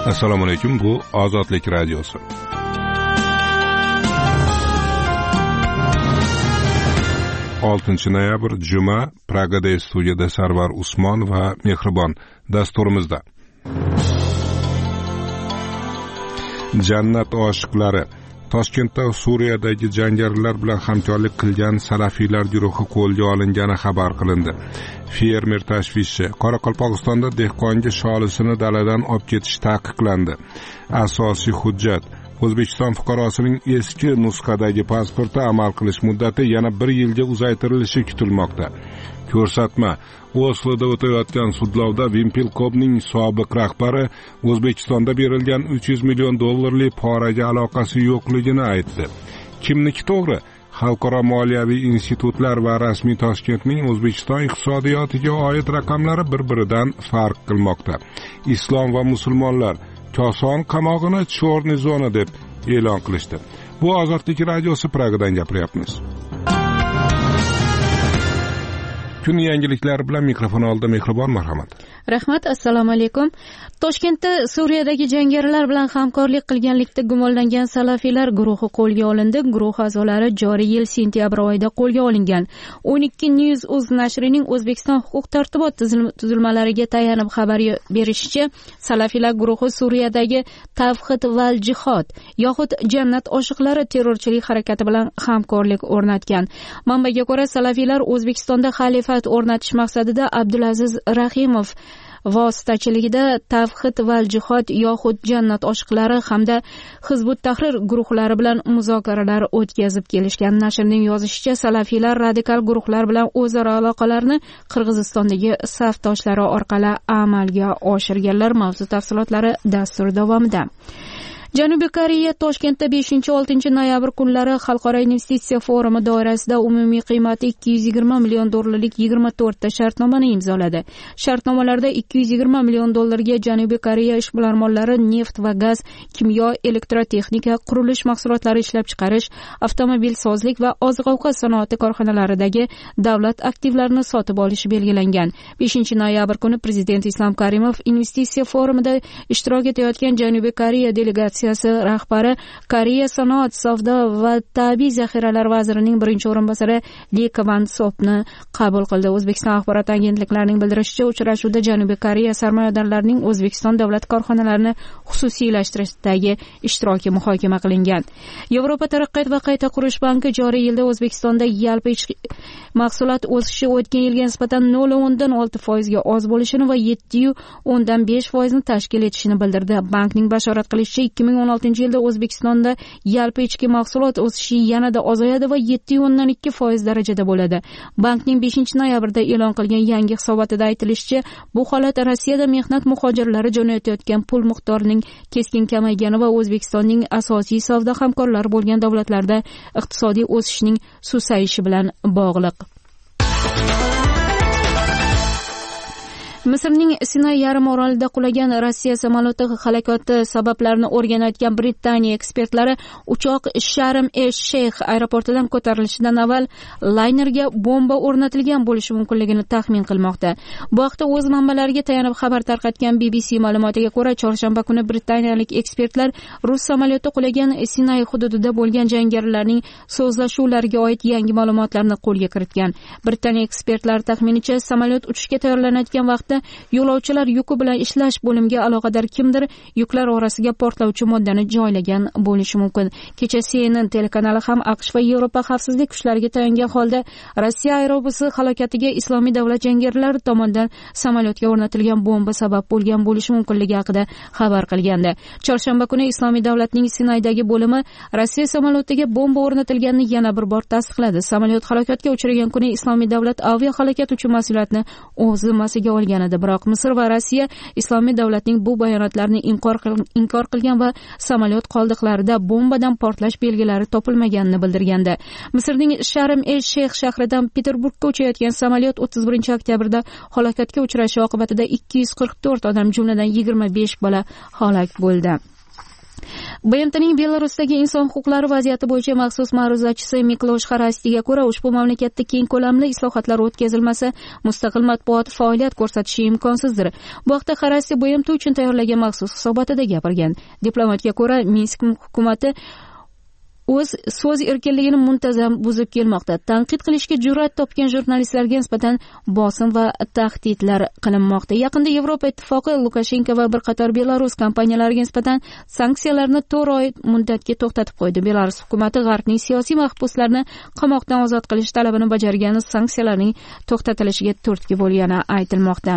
Assalomu alaykum, bu Ozodlik radiosi. Noyabr juma, Pragada studiyada Sarvar Usmon va Mehribon dasturimizda. Jannat oshiqlari. Toshkentda Suriyadagi jangarilar bilan hamkorlik qilgan salafiylar guruhi qo'lga olingani xabar qilindi. Fermer tashvishi. Qoraqalpog'istonda dehqonga sholisini daladan olib ketish taqiqlandi. Asosiy hujjat: O'zbekiston fuqarosining eski nusxadagi pasporti amal qilish muddati yana 1 yilga uzaytirilishi kutilmoqda. Ko'rsatma: Osloda o'tayotgan sudlovda Wimpelkomning sobiq rahbari O'zbekistonda berilgan $300 million poraga aloqasi yo'qligini aytdi. Kimniki to'g'ri? Xalqaro moliyaviy institutlar va rasmiy Toshkentning O'zbekiston iqtisodiyotiga oid raqamlari bir-biridan farq qilmoqda. Islom va musulmonlar Koson qamog'ini chorni zona deb e'lon qilishdi. Bu Ozodlik radiosi, Pragadan gapiryapmiz. Kun yangiliklari bilan mikrofon oldida Mehribon, marhamat. Rahmat, assalomu alaykum. Toshkentda Suriyadagi jangarilar bilan hamkorlik qilganlikda gumonlangan salafiylar guruhi qo'lga olindi. Guruh a'zolari joriy yil sentyabr oyida qo'lga olingan. 12 News nashrining O'zbekiston huquq-tartibot tuzilmalariga tayanib xabar berishicha, salafiylar guruhi Suriyadagi Tavhid val Jihod yoxud Jannat oshiqlari terrorchilik harakati bilan hamkorlik o'rnatgan. Manbaga ko'ra, salafiylar O'zbekistonda xalifat o'rnatish maqsadida Abdulaziz Rahimov vositachiligida Tavhid val Jihod yoxud Jannat oshiqlari hamda Hizbut Tahrir guruhlari bilan muzokaralar o'tkazib kelishgan. Nashrning yozishicha, salafiylar radikal guruhlar bilan o'zaro aloqalarni Qirg'izistondagi safdoshlari orqali amalga oshirganlar. Mavzu tafsilotlari dastur davomida. Janubiy Koreya Toshkentda 5-6 noyabr kunlari Xalqaro investitsiya forumi doirasida umumiy qiymati $220 million 24 ta shartnomani imzoladi. Shartnomalarda $220 million ga Janubiy Koreya ishbilarmonlari neft va gaz, kimyo, elektrotexnika, qurilish mahsulotlari ishlab chiqarish, avtomobilsozlik va oziq-ovqat sanoati korxonalaridagi davlat aktivlarini sotib olishi belgilangan. 5-noyabr kuni Prezident Islom Karimov investitsiya forumida ishtirok etayotgan Janubiy Koreya delegatsiyasi rahbari, Koreya sanoat, savdo va tabiiy zaxiralar vazirining birinchi o'rinbosari Li Kwan-sopni qabul qildi. O'zbekiston axborot agentliklarining bildirishicha, uchrashuvda Janubiy Koreya sarmoyadorlarining O'zbekiston davlat korxonalarini xususiylashtirishdagi ishtiroki muhokama qilingan. Yevropa taraqqiyot va qayta qurish banki joriy yilda O'zbekistonda yalpi ichki mahsulot o'sishi o'tgan yilga nisbatan 0.6% ga oz bo'lishini va 7.5% ni tashkil etishini bildirdi. Bankning bashorat qilishicha, 2016 yilda O'zbekistonda yalpi ichki mahsulot o'sishi yanada ozayadi va 7.2% darajada bo'ladi. Bankning 5-noyabrda e'lon qilgan yangi hisobotida aytilishicha, bu holat Rossiyada mehnat muhojirlari jo'natayotgan pul miqdorining keskin kamaygani va O'zbekistonning asosiy savdo hamkorlari bo'lgan davlatlarda iqtisodiy o'sishning susayishi bilan bog'liq. Misrning Sinay yarim orolida qulagan Rossiya samolyoti halokati sabablarini o'rganayotgan Britaniya ekspertlari uchoq Sharm-el-Sheyx aeroportidan ko'tarilishidan avval laynerga bomba o'rnatilgan bo'lishi mumkinligini taxmin qilmoqda. Bu haqda o'z manbalariga tayanib xabar tarqatgan BBC ma'lumotiga ko'ra, chorshanba kuni britaniyalik ekspertlar rus samolyoti qulagan Sinay hududida bo'lgan jangarilarning so'zlashuvlariga oid yangi ma'lumotlarni qo'lga kiritgan. Britaniya ekspertlari taxminicha, samolyot uchishga tayyorlanayotgan vaqtda yo'lovchilar yuki bilan ishlash bo'limiga aloqador kimdir yuklar orasiga portlovchi moddani joylagan bo'lishi mumkin. Kecha CNN telekanali ham AQSh va Yevropa xavfsizlik kuchlariga tayangan holda Rossiya aerobusi halokatiga Islomiy davlat jangarilari tomonidan samolyotga o'rnatilgan bomba sabab bo'lgan bo'lishi mumkinligi haqida xabar qilgandi. Chorshanba kuni Islomiy davlatning Sinaydagi bo'limi Rossiya samolyotiga bomba o'rnatilganini yana bir bor tasdiqladi. Samolyot halokatga uchragan kuni Islomiy davlat aviahalokat uchun mas'uliyatni o'z zimmasiga olgan edi. Biroq Misr va Rossiya Islomiy davlatning bu bayonotlarini inkor qilgan va samolyot qoldiqlarida bombadan portlash belgilari topilmaganini bildirgandi. Misrning Sharm-el-Sheyx shahridan Peterburgga uchayotgan samolyot 31 oktyabrda halokatga uchrashi oqibatida 244 odam, jumladan 25 bola halok bo'ldi. BMTning Belarusdagi inson huquqlari vaziyati bo'yicha maxsus ma'ruzachisi Miklosh Xarastiga ko'ra, ushbu mamlakatda keng ko'lamli islohotlar o'tkazilmasa, mustaqil matbuot faoliyat ko'rsatishi imkonsizdir. Bu haqda Xarasti BMT uchun tayyorlagan maxsus hisobotida gapirgan. Diplomatga ko'ra, Minsk hukumati o'z so'z erkinligini muntazam buzib kelmoqda. Tanqid qilishga jur'at topgan jurnalistlarga nisbatan bosim va tahdidlar qilinmoqda. Yaqinda Yevropa Ittifoqi Lukashenko va bir qator Belarus kompaniyalariga nisbatan sanksiyalarni 4 oy muddatga to'xtatib qo'ydi. Belarus hukumati G'arbning siyosiy mahbuslarni qamoqdan ozod qilish talabini bajargani sanksiyalarning to'xtatilishiga turtki bo'lgani aytilmoqda.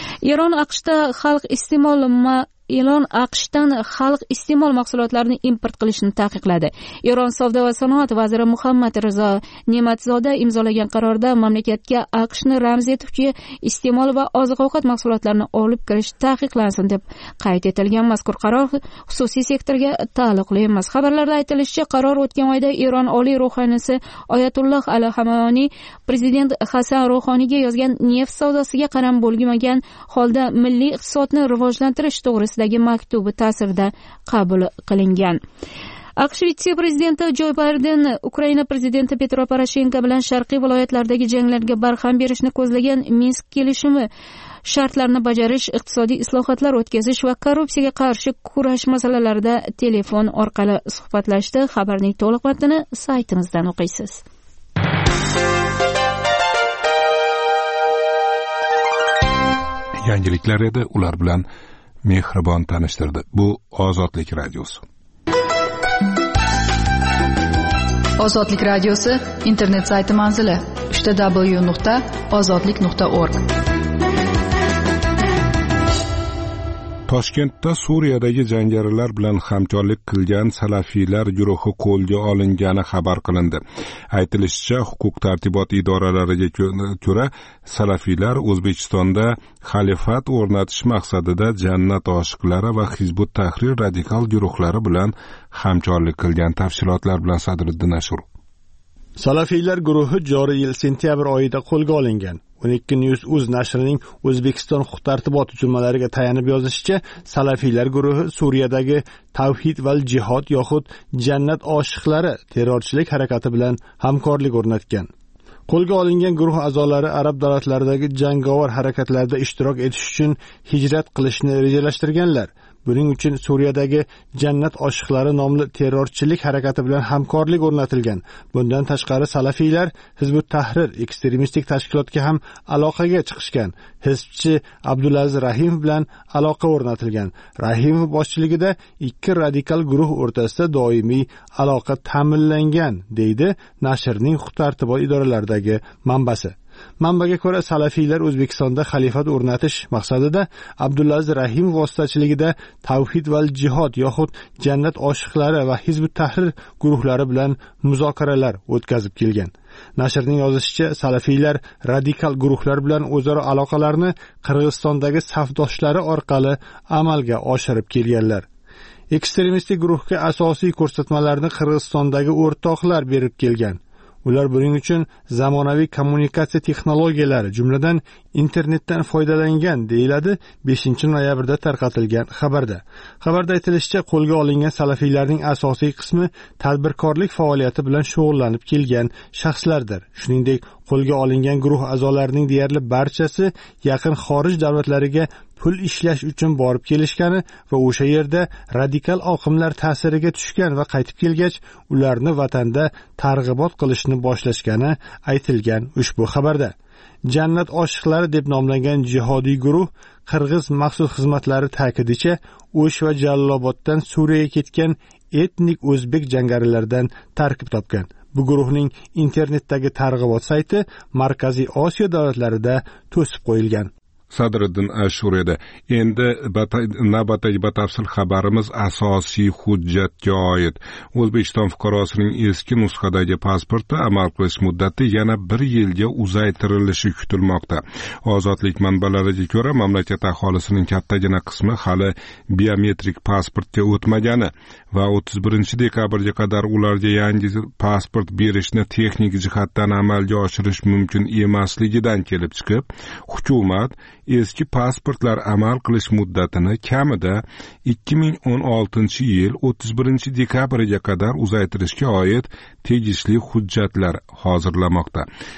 Eron AQShdan xalq iste'mol mahsulotlarini import qilishni taqiqladi. Eron savdo va sanoat vaziri Muhammad Rizo Ne'matzoda imzolagan qarorda mamlakatga AQShni ramz etuvchi iste'mol va oziq-ovqat mahsulotlarini olib kirish taqiqlansin deb qayd etilgan. Mazkur qaror xususiy sektorga taalluqli emas. Xabarlarda aytilishicha, qaror o'tgan oyda Eron oliy ruhoniysi Oyatulloh Ali Xameneiy prezident Hasan Ruhoniyga yozgan neft savdosiga qaram bo'lmagan holda milliy iqtisodni rivojlantirish to'g'risida maktubi ta'sirida qabul qilingan. AQSh vitse-prezidenti Jo Bayden Ukraina prezidenti Petro Poroshenko bilan sharqiy viloyatlardagi janglarga barham berishni ko'zlagan Minsk kelishimi shartlarini bajarish, iqtisodiy islohotlar o'tkazish va korrupsiyaga qarshi kurash masalalarida telefon orqali suhbatlashdi. Xabarning to'liq matnini saytimizdan o'qiysiz. Yangiliklar edi, ular bilan mehribon tanishtirdi. Bu Ozodlik radiosi. Ozodlik radiosi internet sayti manzili www.ozodlik.org. Toshkentda Suriyadagi jangarilar bilan hamkorlik qilgan salafiylar guruhi qo'lga olingani xabar qilindi. Aytilishicha, huquq-tartibot idoralariga ko'ra, salafiylar O'zbekistonda xalifat o'rnatish maqsadida Jannat oshiqlari va Hizbut Tahrir radikal guruhlari bilan hamkorlik qilgan. Tafsilotlar bilan Sadriddin Ashur. Salafiylar guruhi joriy yil sentyabr oyida qo'lga olingan. 12 News nashrining O'zbekiston huquq-tartibot tuzilmalariga tayanib yozishicha, salafiylar guruhi Suriyadagi Tavhid val jihod yoxud Jannat oshiqlari terrorchilik harakati bilan hamkorlik o'rnatgan. Qo'lga olingan guruh a'zolari arab davlatlaridagi jangovar harakatlarda ishtirok etish uchun hijrat qilishni rejalashtirganlar. Buning uchun Suriyadagi Jannat oshiqlari nomli terrorchilik harakati bilan hamkorlik o'rnatilgan. Bundan tashqari salafiylar Hizbut Tahrir ekstremistik tashkilotga ham aloqaga chiqishgan. Hizbchi Abdulaziz Rahimov bilan aloqa o'rnatilgan. Rahimov boshchiligida ikki radikal guruh o'rtasida doimiy aloqa ta'minlangan, deydi nashrning huquq-tartibot idoralaridagi manbasi. Manbaga ko'ra, salafiylar O'zbekistonda xalifat o'rnatish maqsadida Abdulaziz Rahimov vositachiligida Tavhid val jihod yoxud Jannat oshiqlari va Hizbut Tahrir guruhlari bilan muzokaralar o'tkazib kelgan. Nashrning yozishicha, salafiylar radikal guruhlar bilan o'zaro aloqalarni Qirg'izistondagi safdoshlari orqali amalga oshirib kelganlar. Ekstremistik guruhga asosiy ko'rsatmalarni Qirg'izistondagi o'rtoqlar berib kelgan. Ular buning uchun zamonaviy kommunikatsiya texnologiyalari, jumladan internetdan foydalangan, deyiladi 5-noyabrda tarqatilgan xabarda. Xabarda aytilishicha, qo'lga olingan salafiylarning asosiy qismi tadbirkorlik faoliyati bilan shug'ullanib kelgan shaxslardir. Shuningdek, qo'lga olingan guruh a'zolarining deyarli barchasi yaqin xorij davlatlariga pul ishlash uchun borib kelishgani va o'sha yerda radikal oqimlar ta'siriga tushgan va qaytib kelgach, ularni vatanda targ'ibot qilishni boshlashgani aytilgan ushbu xabarda. Jannat oshiqlari deb nomlangan jihodiy guruh Qirg'iz maxsus xizmatlari ta'kidicha, O'sh va Jaloloboddan Suriyaga ketgan etnik o'zbek jangarilardan tarkib topgan. Bu guruhning internetdagi targ'ibot sayti Markaziy Osiyo davlatlarida to'sib qo'yilgan. Sadriddin Ashur edi. Endi navbatdagi batafsil xabarimiz asosiy hujjatga oid. O'zbekiston fuqarosining eski nusxadagi pasporti amal qilish muddati yana 1 yilga uzaytirilishi kutilmoqda. Ozodlik manbalariga ko'ra, mamlakat aholisining kattagina qismi hali biometrik pasportga o'tmagani va 31 dekabrga qadar ularga yangi pasport berishni texnik jihatdan amalga oshirish mumkin emasligidan kelib chiqib, hukumat eski pasportlar amal qilish muddatini kamida 2016-yil 31-dekabriga qadar uzaytirishga oid tegishli hujjatlar hozirlamoqda.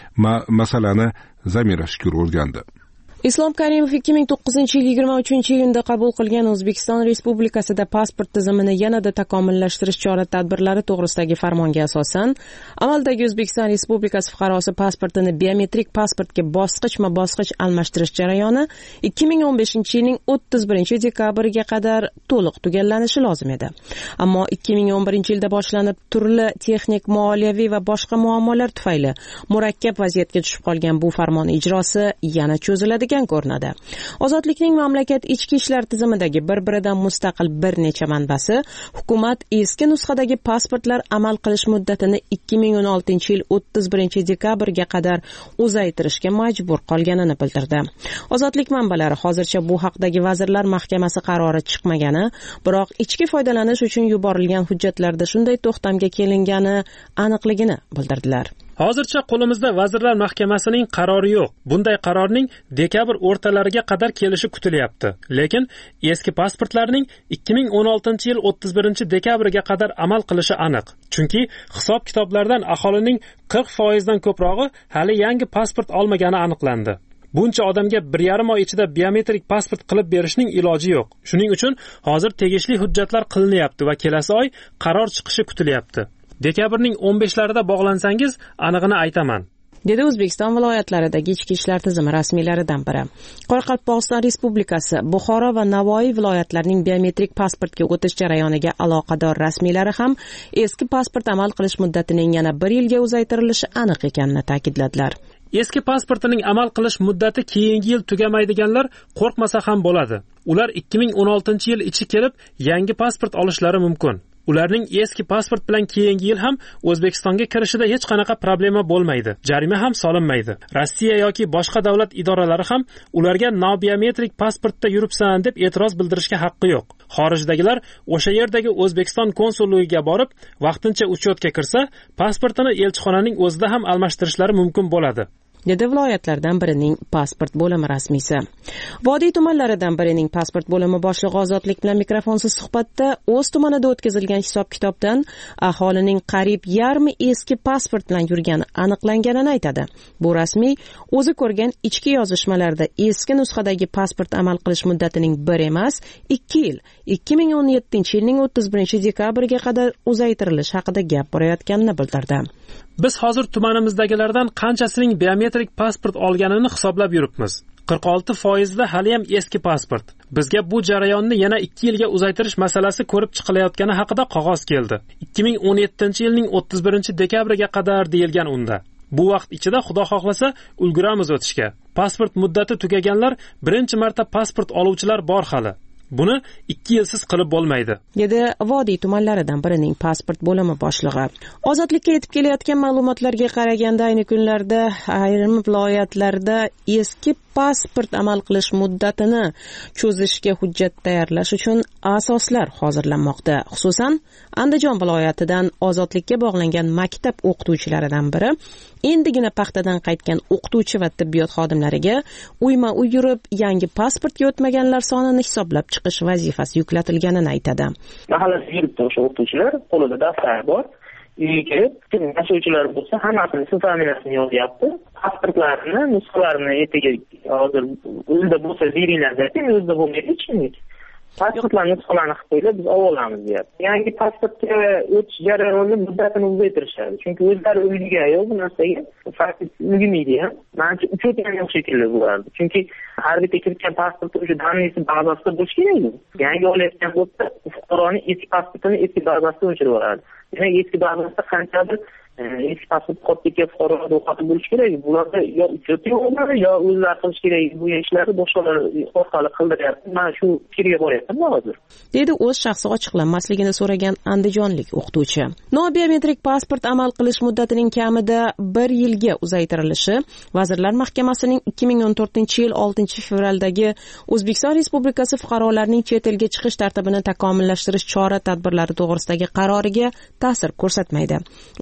Masalani Zamira Shukur o'rgandi. Islom Karimov 2009-yil 23-iyunda qabul qilgan O'zbekiston Respublikasida pasport tizimini yanada takomillashtirish chora-tadbirlari to'g'risidagi farmonga asosan, amaldagi O'zbekiston Respublikasi fuqarosi pasportini biometrik pasportga bosqichma-bosqich almashtirish jarayoni 2015-yilning 31-dekabriga qadar to'liq tugallanishi lozim edi. Ammo 2011-yilda boshlanib, turli texnik, moliyaviy va boshqa muammolar tufayli murakkab vaziyatga tushib qolgan bu farmon ijrosi yana cho'ziladigan ko'rinadi. Ozodlikning mamlakat ichki ishlar tizimidagi bir-biridan mustaqil bir necha manbasi hukumat eski nusxadagi pasportlar amal qilish muddatini 2016-yil 31-dekabrga qadar uzaytirishga majbur qolganini bildirdi. Ozodlik manbalari hozircha bu haqdagi Vazirlar Mahkamasi qarori chiqmagani, biroq ichki foydalanish uchun yuborilgan hujjatlarda shunday to'xtamga kelingani aniqligini bildirdilar. Hozircha qo'limizda Vazirlar Mahkamasining qarori yo'q. Bunday qarorning dekabr o'rtalariga qadar kelishi kutilyapti. Lekin eski pasportlarning 2016-yil 31-dekabriga qadar amal qilishi aniq. Chunki hisob-kitoblardan aholining 40% dan ko'prog'i hali yangi pasport olmagani aniqlandi. Buncha odamga 1,5 oy ichida biometrik pasport qilib berishning iloji yo'q. Shuning uchun hozir tegishli hujjatlar qilinyapti va kelasi oy qaror chiqishi kutilyapti. Dekabrning 15-larida bog'lansangiz, anig'ini aytaman, dedi O'zbekiston viloyatlaridagi ichki ishlar tizimi rasmiylaridan biri. Qoraqalpog'iston Respublikasi, Buxoro va Navoiy viloyatlarining biometrik pasportga o'tish jarayoniga aloqador rasmiylari ham eski pasport amal qilish muddatining yana 1 yilga uzaytirilishi aniq ekanini ta'kidladilar. Eski pasportining amal qilish muddati keyingi yil tugamaydiganlar qo'rqmasa ham bo'ladi. Ular 2016-yil ichi kelib yangi pasport olishlari mumkin. Ularning eski pasport bilan keyingi yil ham O'zbekistonga kirishida hech qanaqa problema bo'lmaydi. Jarima ham solinmaydi. Rossiya yoki boshqa davlat idoralari ham ularga nobiometrik pasportda yuribsan deb e'tiroz bildirishga haqqi yo'q. Xorijdagilar o'sha yerdagi O'zbekiston konsulligiga borib, vaqtincha uchyotga kirsa, pasportini elchixonaning o'zida ham almashtirishlari mumkin bo'ladi, dedi viloyatlardan birining pasport bo'limi rasmiysi. Vodiy tumanlaridan birining pasport bo'limi boshlig'i Ozodlik bilan mikrofonsiz suhbatda o'z tumanida o'tkazilgan hisob-kitobdan aholining qariyb yarmi eski pasport bilan yurgani aniqlanganini aytadi. Bu rasmiy o'zi ko'rgan ichki yozishmalarda eski nusxadagi pasport amal qilish muddatining 1 emas, 2 yil, 2017-yilning 31-dekabriga qadar uzaytirilish haqida gap borayotganini bildirdi. Biz hozir tumanimizdagilardan qanchasining biometrik pasport olganini hisoblab yuribmiz. 46% da hali ham eski pasport. Bizga bu jarayonni yana 2 yilga uzaytirish masalasi ko'rib chiqilayotgani haqida qog'oz keldi. 2017-yilning 31-dekabriga qadar deyilgan unda. Bu vaqt ichida Xudo xohlasa ulguramiz o'tishga. Pasport muddati tugaganlar birinchi marta pasport oluvchilar bor hali. Buni 2 yilsiz qilib bo'lmaydi, dedi Vodiy tumanlaridan birining pasport bo'limi boshlig'i. Ozodlikka yetib kelayotgan ma'lumotlarga qaraganda ayni kunlarda ayrim viloyatlarda eski pasport amal qilish muddatini cho'zishga hujjat tayyorlash uchun asoslar hozirlanmoqda. Xususan, Andijon viloyatidan ozodlikka bog'langan maktab o'qituvchilaridan biri endigina paxtadan qaytgan o'qituvchi va tibbiyot xodimlariga uyma-uy yurib yangi pasportga o'tmaganlar sonini hisoblab chiqish vazifasi yuklatilganini aytadi. Mahallada yuribdi o'sha o'qituvchilar, qo'lida daftar bor. Uyga kelib, yashovchilar bo'lsa, hammasini ism familiyasini yozyapti. Pasportlarini, nusxalarini ertaga hozir o'zida bo'lsa beringlar deb, o'zida bo'lmaydi hech kimlik. Pasportlarni nusxalarini qilib qo'yinglar, biz olamiz deyapti. Yangi pasportga o'tish jarayonini muddatini uzaytirishadi. Chunki o'zlari uyliga yo'q bu narsaga faktik ulgurmaydi ham. Menimcha uchayotgan yo'q shekilli bo'lardi. Chunki har bitta kiritgan pasport o'sha danisi bazasida bo'lishi kerak. Yangi olayotgan bo'lsa, fuqaroning eski pasportini eski bazasida o'chirib yuboradi. Demak, eski bazasida qanchadir eski pasport qolib ketgan fuqarolar ro'yxati bo'lishi kerak. Bularda yo uchayotganlar yo o'zlari qilish kerak bu ishlarni boshqalar orqali qildiryapti. Men shu fikrga boryapman hozir, dedi o'z shaxsi ochiqlanmasligini so'ragan andijonlik o'qituvchi. Nobiometrik pasport amal qilish muddatining kamida 1 yilga uzaytirilishi Vazirlar Mahkamasining 2014-yil 6-fevraldagi O'zbekiston Respublikasi fuqarolarining chet elga chiqish tartibini takomillashtirish chora-tadbirlari to'g'risidagi qaroriga ta'sir ko'rsatmaydi. Ushbu qaror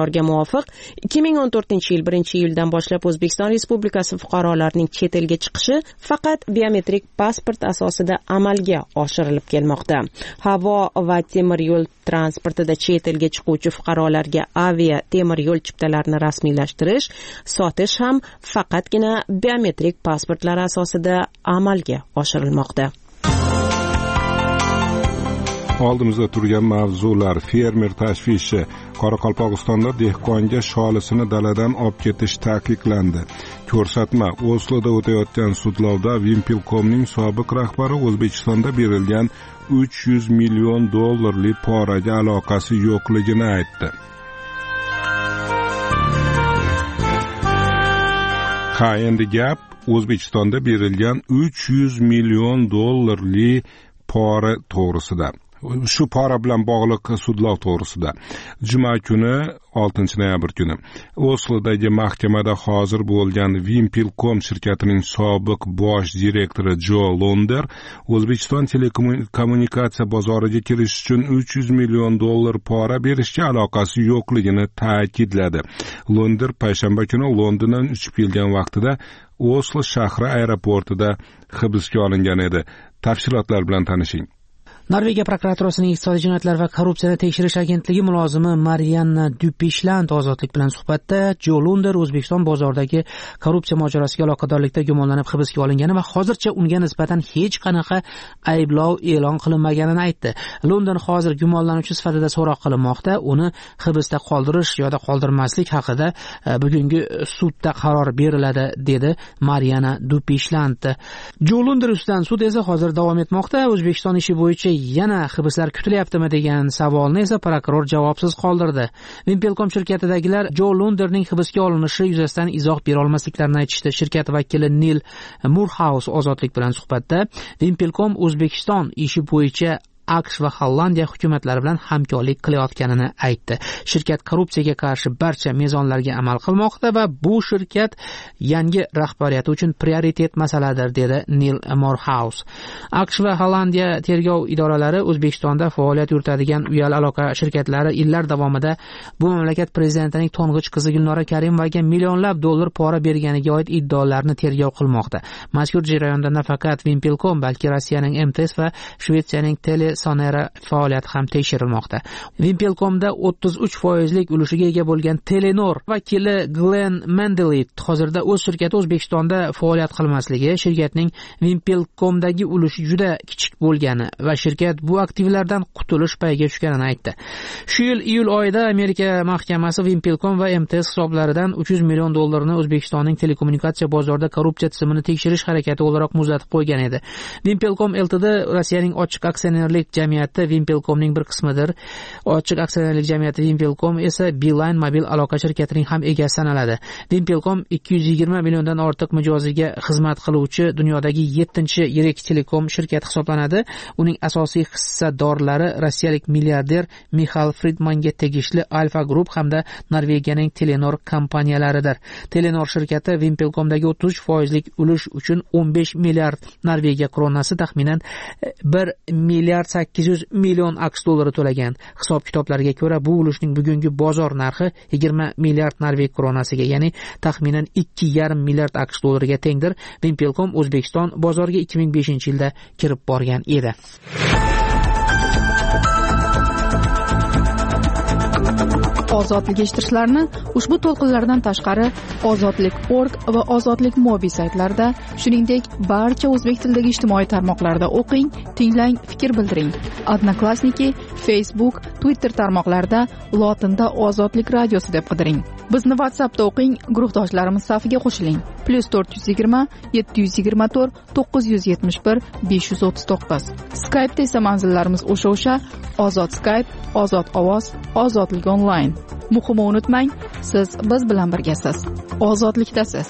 qaroriga muvofiq 2014-yil 1-iyuldan boshlab O'zbekiston Respublikasi fuqarolarining chet elga chiqishi faqat biometrik pasport asosida amalga oshirilib kelmoqda. Havo va temir yo'l transportida chet elga chiquvchi fuqarolarga avia temir yo'l chiptalarini rasmiylashtirish, sotish ham faqatgina biometrik pasportlar asosida amalga oshirilmoqda. Oldimizda turgan mavzular: fermer tashvishi, Qoraqalpog'istonda dehqonga sholisini daladan olib ketish taqiqlandi. Ko'rsatma: Osloda o'tayotgan sudlovda Wimpelkomning sobiq rahbari O'zbekistonda berilgan $300 million poraga aloqasi yo'qligini aytdi. Ha, endi gap O'zbekistonda berilgan $300 million pora to'g'risida. Shu pora bilan bog'liq sudlov to'g'risida. Juma kuni 6-noyabr kuni Oslodagi mahkamada hozir bo'lgan Wimpelkom shirkatining sobiq bosh direktori Jo Londer O'zbekiston telekommunikatsiya bozoriga kirish uchun $300 million pora berishga aloqasi yo'qligini ta'kidladi. Londer payshanba kuni Londondan uchib kelgan vaqtida Oslo shahri aeroportida hibsga olingan edi. Tafsilotlar bilan tanishing. Norvegiya prokuraturasining iqtisodiy jinoyatlar va korrupsiyani tekshirish agentligi mulozimi Marianna Dupishland ozodlik bilan suhbatda Jo Lunder O'zbekiston bozoridagi korrupsiya mojarosiga aloqadorlikda gumonlanib hibsga olingani va hozircha unga nisbatan hech qanaqa ayblov e'lon qilinmaganini aytdi. Lunder hozir gumonlanuvchi sifatida so'roq qilinmoqda. Uni hibsda qoldirish yoki qoldirmaslik haqida bugungi sudda qaror beriladi, dedi Marianna Dupishland. Jo Lunder ustidan sud esa hozir davom etmoqda. O'zbekiston ishi bo'yicha yana hibslar kutilyaptimi degan savolni esa prokuror javobsiz qoldirdi. Wimpelkom shirkatidagilar Jo Lunderning hibsga olinishi yuzasidan izoh bera olmasliklarini aytishdi. Shirkat vakili Neil Moorhouse ozodlik bilan suhbatda Wimpelkom O'zbekiston ishi bo'yicha AQSh va Hollandiya hukumatlari bilan hamkorlik qilayotganini aytdi. Shirkat korrupsiyaga qarshi barcha mezonlarga amal qilmoqda va bu shirkat yangi rahbariyati uchun prioritet masaladir, dedi Neil Moorhouse. AQSh va Hollandiya tergov idoralari O'zbekistonda faoliyat yuritadigan uyali aloqa shirkatlari yillar davomida bu mamlakat prezidentining to'ng'ich qizi Gulnora Karimovga millionlab dollar pora berganiga oid iddaolarni tergov qilmoqda. Mazkur jarayonda nafaqat Wimpelkom, balki Rossiyaning MTS va Shvetsiyaning Sonera faoliyati ham tekshirilmoqda. Wimpelkomda 33% ulushiga ega bo'lgan Telenor vakili Glenn Mendelit hozirda o'z shirkati O'zbekistonda faoliyat qilmasligi, shirkatning Wimpelkomdagi ulushi juda kichik bo'lgani va shirkat bu aktivlardan qutulish payiga tushganini aytdi. Shu yil iyul oyida Amerika mahkamasi Wimpelkom va MTS hisoblaridan $300 million O'zbekistonning telekommunikatsiya bozorida korrupsiya tizimini tekshirish harakati o'laroq muzlatib qo'ygan edi. Wimpelkom Ltd Rossiyaning ochiq aksionerlik jamiyati Wimpelkomning bir qismidir. Ochiq aksionerlik jamiyati Wimpelkom esa Beeline mobil aloqa shirkatining ham egasi sanaladi. Wimpelkom 220 milliondan ortiq mijoziga xizmat qiluvchi dunyodagi 7-yirik telekom shirkati hisoblanadi. Uning asosiy hissadorlari rossiyalik milliarder Mixail Friedmanga tegishli Alfa Group hamda Norvegiyaning Telenor kompaniyalaridir. Telenor shirkati Wimpelkomdagi 33% ulush uchun 15 milliard Norvegiya kronasi, taxminan 1 milliard 800 million AQSh dollari to'lagan. Hisob-kitoblarga ko'ra bu ulushning bugungi bozor narxi 20 milliard Norveg kronasiga, ya'ni taxminan 2,5 milliard AQSh dollariga tengdir. Wimpelkom O'zbekiston bozoriga 2005-yilda kirib borgan edi. Ozodlik eshittirishlarni ushbu to'lqinlardan tashqari ozodlik.org va ozodlik mobil saytlarida, shuningdek barcha o'zbek tilidagi ijtimoiy tarmoqlarda o'qing, tinglang, fikr bildiring. Odnoklassniki, Facebook, Twitter tarmoqlarida lotinda Ozodlik radiosi deb qidiring. Bizni WhatsAppda o'qing, guruhdoshlarimiz safiga qo'shiling. +420 724 971 539. Skype'da esa manzillarimiz o'sha Ozod Skype, Ozod ovoz, Ozodlik onlayn. Muhimi unutmang, siz biz bilan birgasiz. Ozodlikdasiz.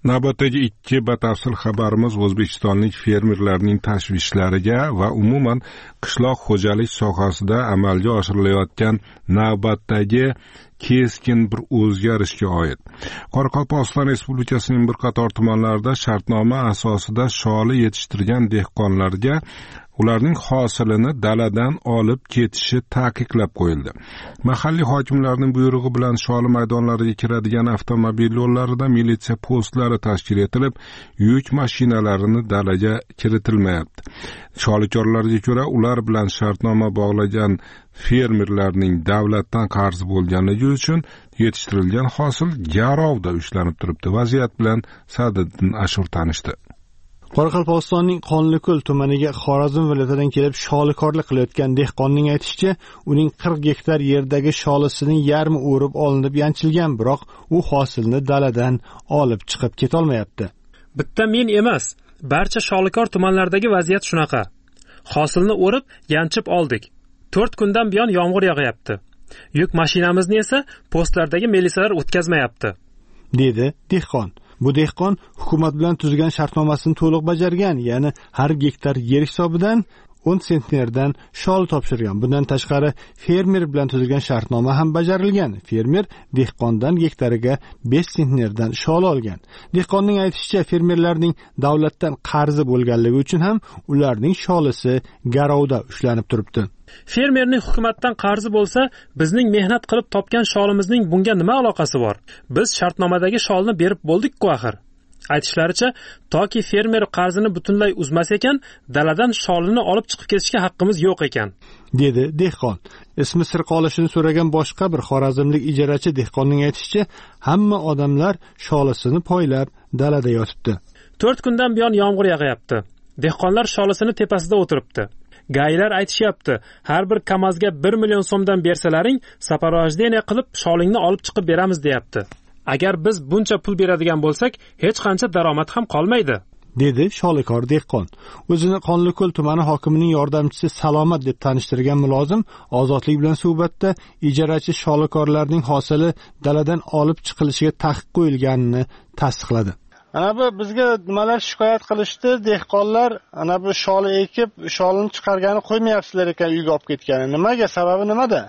Navbatdagi ikki batafsil xabarimiz O'zbekistonlik fermerlarning tashvishlariga va umuman qishloq xo'jalik sohasida amalga oshirilayotgan navbatdagi keskin bir o'zgarishga oid. Qoraqalpog'iston Respublikasining bir qator tumanlarida shartnoma asosida sholi yetishtirgan dehqonlarga ularning hosilini daladan olib ketishi taqiqlab qo'yildi. Mahalliy hokimlarning buyrug'i bilan sholi maydonlariga kiradigan avtomobil yo'llarida militsiya postlari tashkil etilib, yuk mashinalarini dalaga kiritilmayapti. Sholikorlarga ko'ra, ular bilan shartnoma bog'lagan fermerlarning davlatdan qarzi bo'lganligi uchun yetishtirilgan hosil garovda ushlanib turibdi. Vaziyat bilan Sa'diddin Ashur tanishdi. Qoraqalpog'istonning Qonliko'l tumaniga Xorazm viloyatidan kelib sholikorlik qilayotgan dehqonning aytishicha, uning 40 gektar yerdagi sholisining yarmi o'rib olinib yanchilgan, biroq u hosilni daladan olib chiqib ketolmayapti. Bitta men emas, barcha sholikor tumanlardagi vaziyat shunaqa. Hosilni o'rib yanchib oldik. 4 kundan buyon yomg'ir yog'yapti. Yuk mashinamizni esa postlardagi militsiyalar o'tkazmayapti, dedi dehqon. Bu dehqon hukumat bilan tuzgan shartnomasini to'liq bajargan, ya'ni har gektar yer hisobidan 10 sentnerdan shol topshirgan. Bundan tashqari fermer bilan tuzilgan shartnoma ham bajarilgan. Fermer dehqondan gektariga 5 sentnerdan shol olgan. Dehqonning aytishicha, fermerlarning davlatdan qarzi bo'lganligi uchun ham ularning sholisi garovda ushlanib turibdi. Fermerning hukumatdan qarzi bo'lsa, bizning mehnat qilib topgan sholimizning bunga nima aloqasi bor? Biz shartnomadagi sholni berib bo'ldik-ku axir. Aytishlaricha, toki fermer qarzini butunlay uzmas ekan, daladan sholini olib chiqib ketishga haqqimiz yo'q ekan, dedi dehqon. Ismi sir qolishini so'ragan boshqa bir xorazmlik ijarachi dehqonning aytishicha, hamma odamlar sholisini poylab dalada yotibdi. 4 kundan buyon yomg'ir yog'yapti. Dehqonlar sholisini tepasida o'tiribdi. Gaylar aytishyapti, har bir kamazga 1 million so'mdan bersalaring, saparojeniya qilib sholingni olib chiqib beramiz deyapti. Agar biz buncha pul beradigan bo'lsak, hech qancha daromad ham qolmaydi, dedi sholikor dehqon. O'zini Qonliko'l tumani hokimining yordamchisi Salomat deb tanishtirgan mulozim Ozodlik bilan suhbatda ijarachi sholikorlarning hosili daladan olib chiqilishiga taqiq qo'yilganini tasdiqladi. Ana bu bizga nimalar shikoyat qilishdi, dehqonlar ana bu sholi ekib, sholini chiqargani qo'ymayapsizlar ekan uyga olib ketgani. Nimaga? Sababi nimada?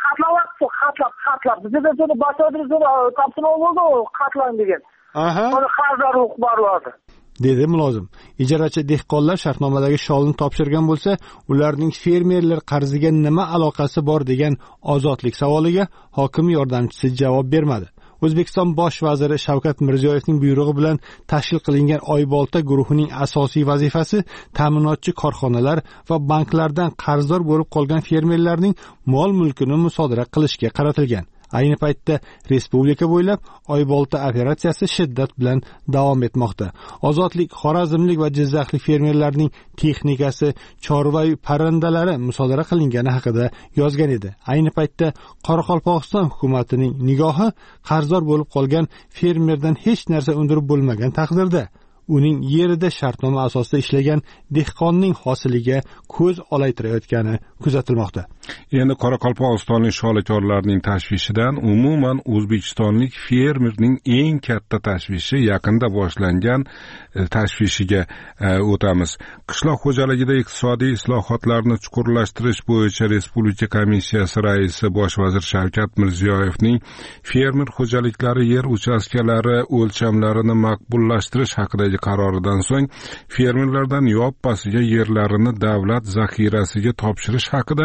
Qatlab. Bizda seni boshqadirsiz topshiriq bo'ldi, qatlan degan. Uni qarzlar huquqlari dedi mulozim. Ijarachi dehqonlar shartnomadagi sholni topshirgan bo'lsa, ularning fermerlar qarziga nima aloqasi bor degan Ozodlik savoliga hokim yordamchisi javob bermadi. O'zbekiston bosh vaziri Shavkat Mirziyoyevning buyrug'i bilan tashkil qilingan Oybolta guruhining asosiy vazifasi ta'minotchi korxonalar va banklardan qarzdor bo'lib qolgan fermerlarning mol-mulkini musodara qilishga qaratilgan. Ayni paytda respublika bo'ylab Oybolta operatsiyasi shiddat bilan davom etmoqda. Ozodlik Xorazmlik va Jizzaxlik fermerlarning texnikasi, chorva va parrandalari musodara qilingani haqida yozgan edi. Ayni paytda Qoraqalpog'iston hukumatining nigohi qarzdor bo'lib qolgan fermerdan hech narsa undirib bo'lmagan taqdirda uning yerida shartnoma asosida ishlagan dehqonning hosiliga ko'z olaytirayotgani kuzatilmoqda. Endi Qoraqalpog'istonlik sholikorlarning tashvishidan umuman O'zbekistonlik fermerning eng katta tashvishi yaqinda boshlangan tashvishiga o'tamiz. Qishloq xo'jaligida iqtisodiy islohotlarni chuqurlashtirish bo'yicha Respublika komissiyasi raisi bosh vazir Shavkat Mirziyoyevning fermer xo'jaliklari yer uchastkalari o'lchamlarini maqbullashtirish haqidagi qaroridan so'ng fermerlardan yoppasiga yerlarini davlat zaxirasiga topshirish haqida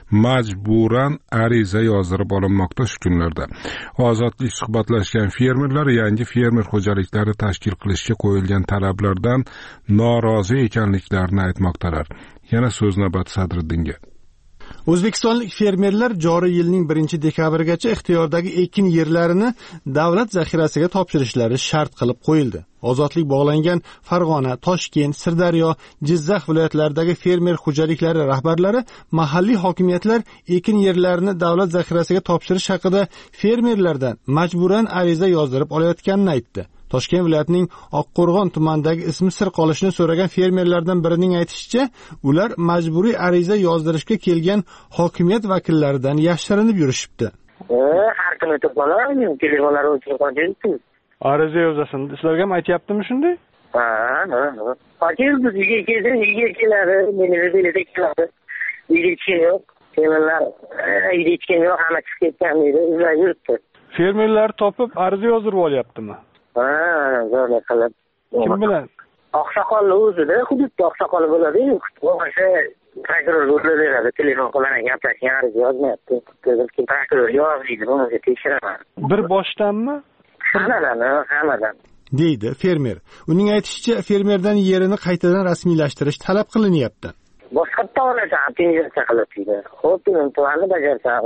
majburan ariza yozdirib olinmoqda shu kunlarda. Ozodlik suhbatlashgan fermerlar yangi fermer xo'jaliklari tashkil qilishga qo'yilgan talablardan norozi ekanliklarini aytmoqdalar. Yana so'z navbati Sadriddinga. O'zbekistonlik fermerlar joriy yilning 1-dekabrigacha ixtiyordagi ekin yerlarini davlat zaxirasiga topshirishlari shart qilib qo'yildi. Ozodlik bog'langan Farg'ona, Toshkent, Sirdaryo, Jizzax viloyatlaridagi fermer xo'jaliklari rahbarlari mahalliy hokimiyatlar ekin yerlarini davlat zaxirasiga topshirish haqida fermerlardan majburan ariza yozdirib olayotganini aytdi. Toshkent viloyatining Oqqo'rg'on tumanidagi ismi sir qolishini so'ragan fermerlardan birining aytishicha, ular majburiy ariza yozdirishga kelgan hokimiyat vakillaridan yashirinib yurishibdi. Har kuni to'planar, telefonlar o'chirib qo'ydi. ariza yozasan. Sizlarga ham aytyaptimi shunday? Ha. Fakir bizga keldi, uyga keladi, meni belida keladi. Uyda hech yo'q. Fermerlar uyda hech kim yo'q, hamma chiqib ketgan edi, ular yuribdi. Fermerlar topib ariza yozdirib olyaptimi? Ha, zo'rlik qilib. Kim bilan? Oqsoqolni o'zida, hududda oqsoqoli bo'ladi-yu, o'sha prokuror beradi, telefon qilaman, gaplashgan, ariza yozmayapti. Prokuror yozmaydi, buni tekshiraman. Bir boshdanmi? Hammadan. deydi fermer. Uning aytishicha, fermerdan yerini qaytadan rasmiylashtirish talab qilinyapti. Boshqa olasan, pensiya qilib deydi. Xo'p, men planni bajarsam,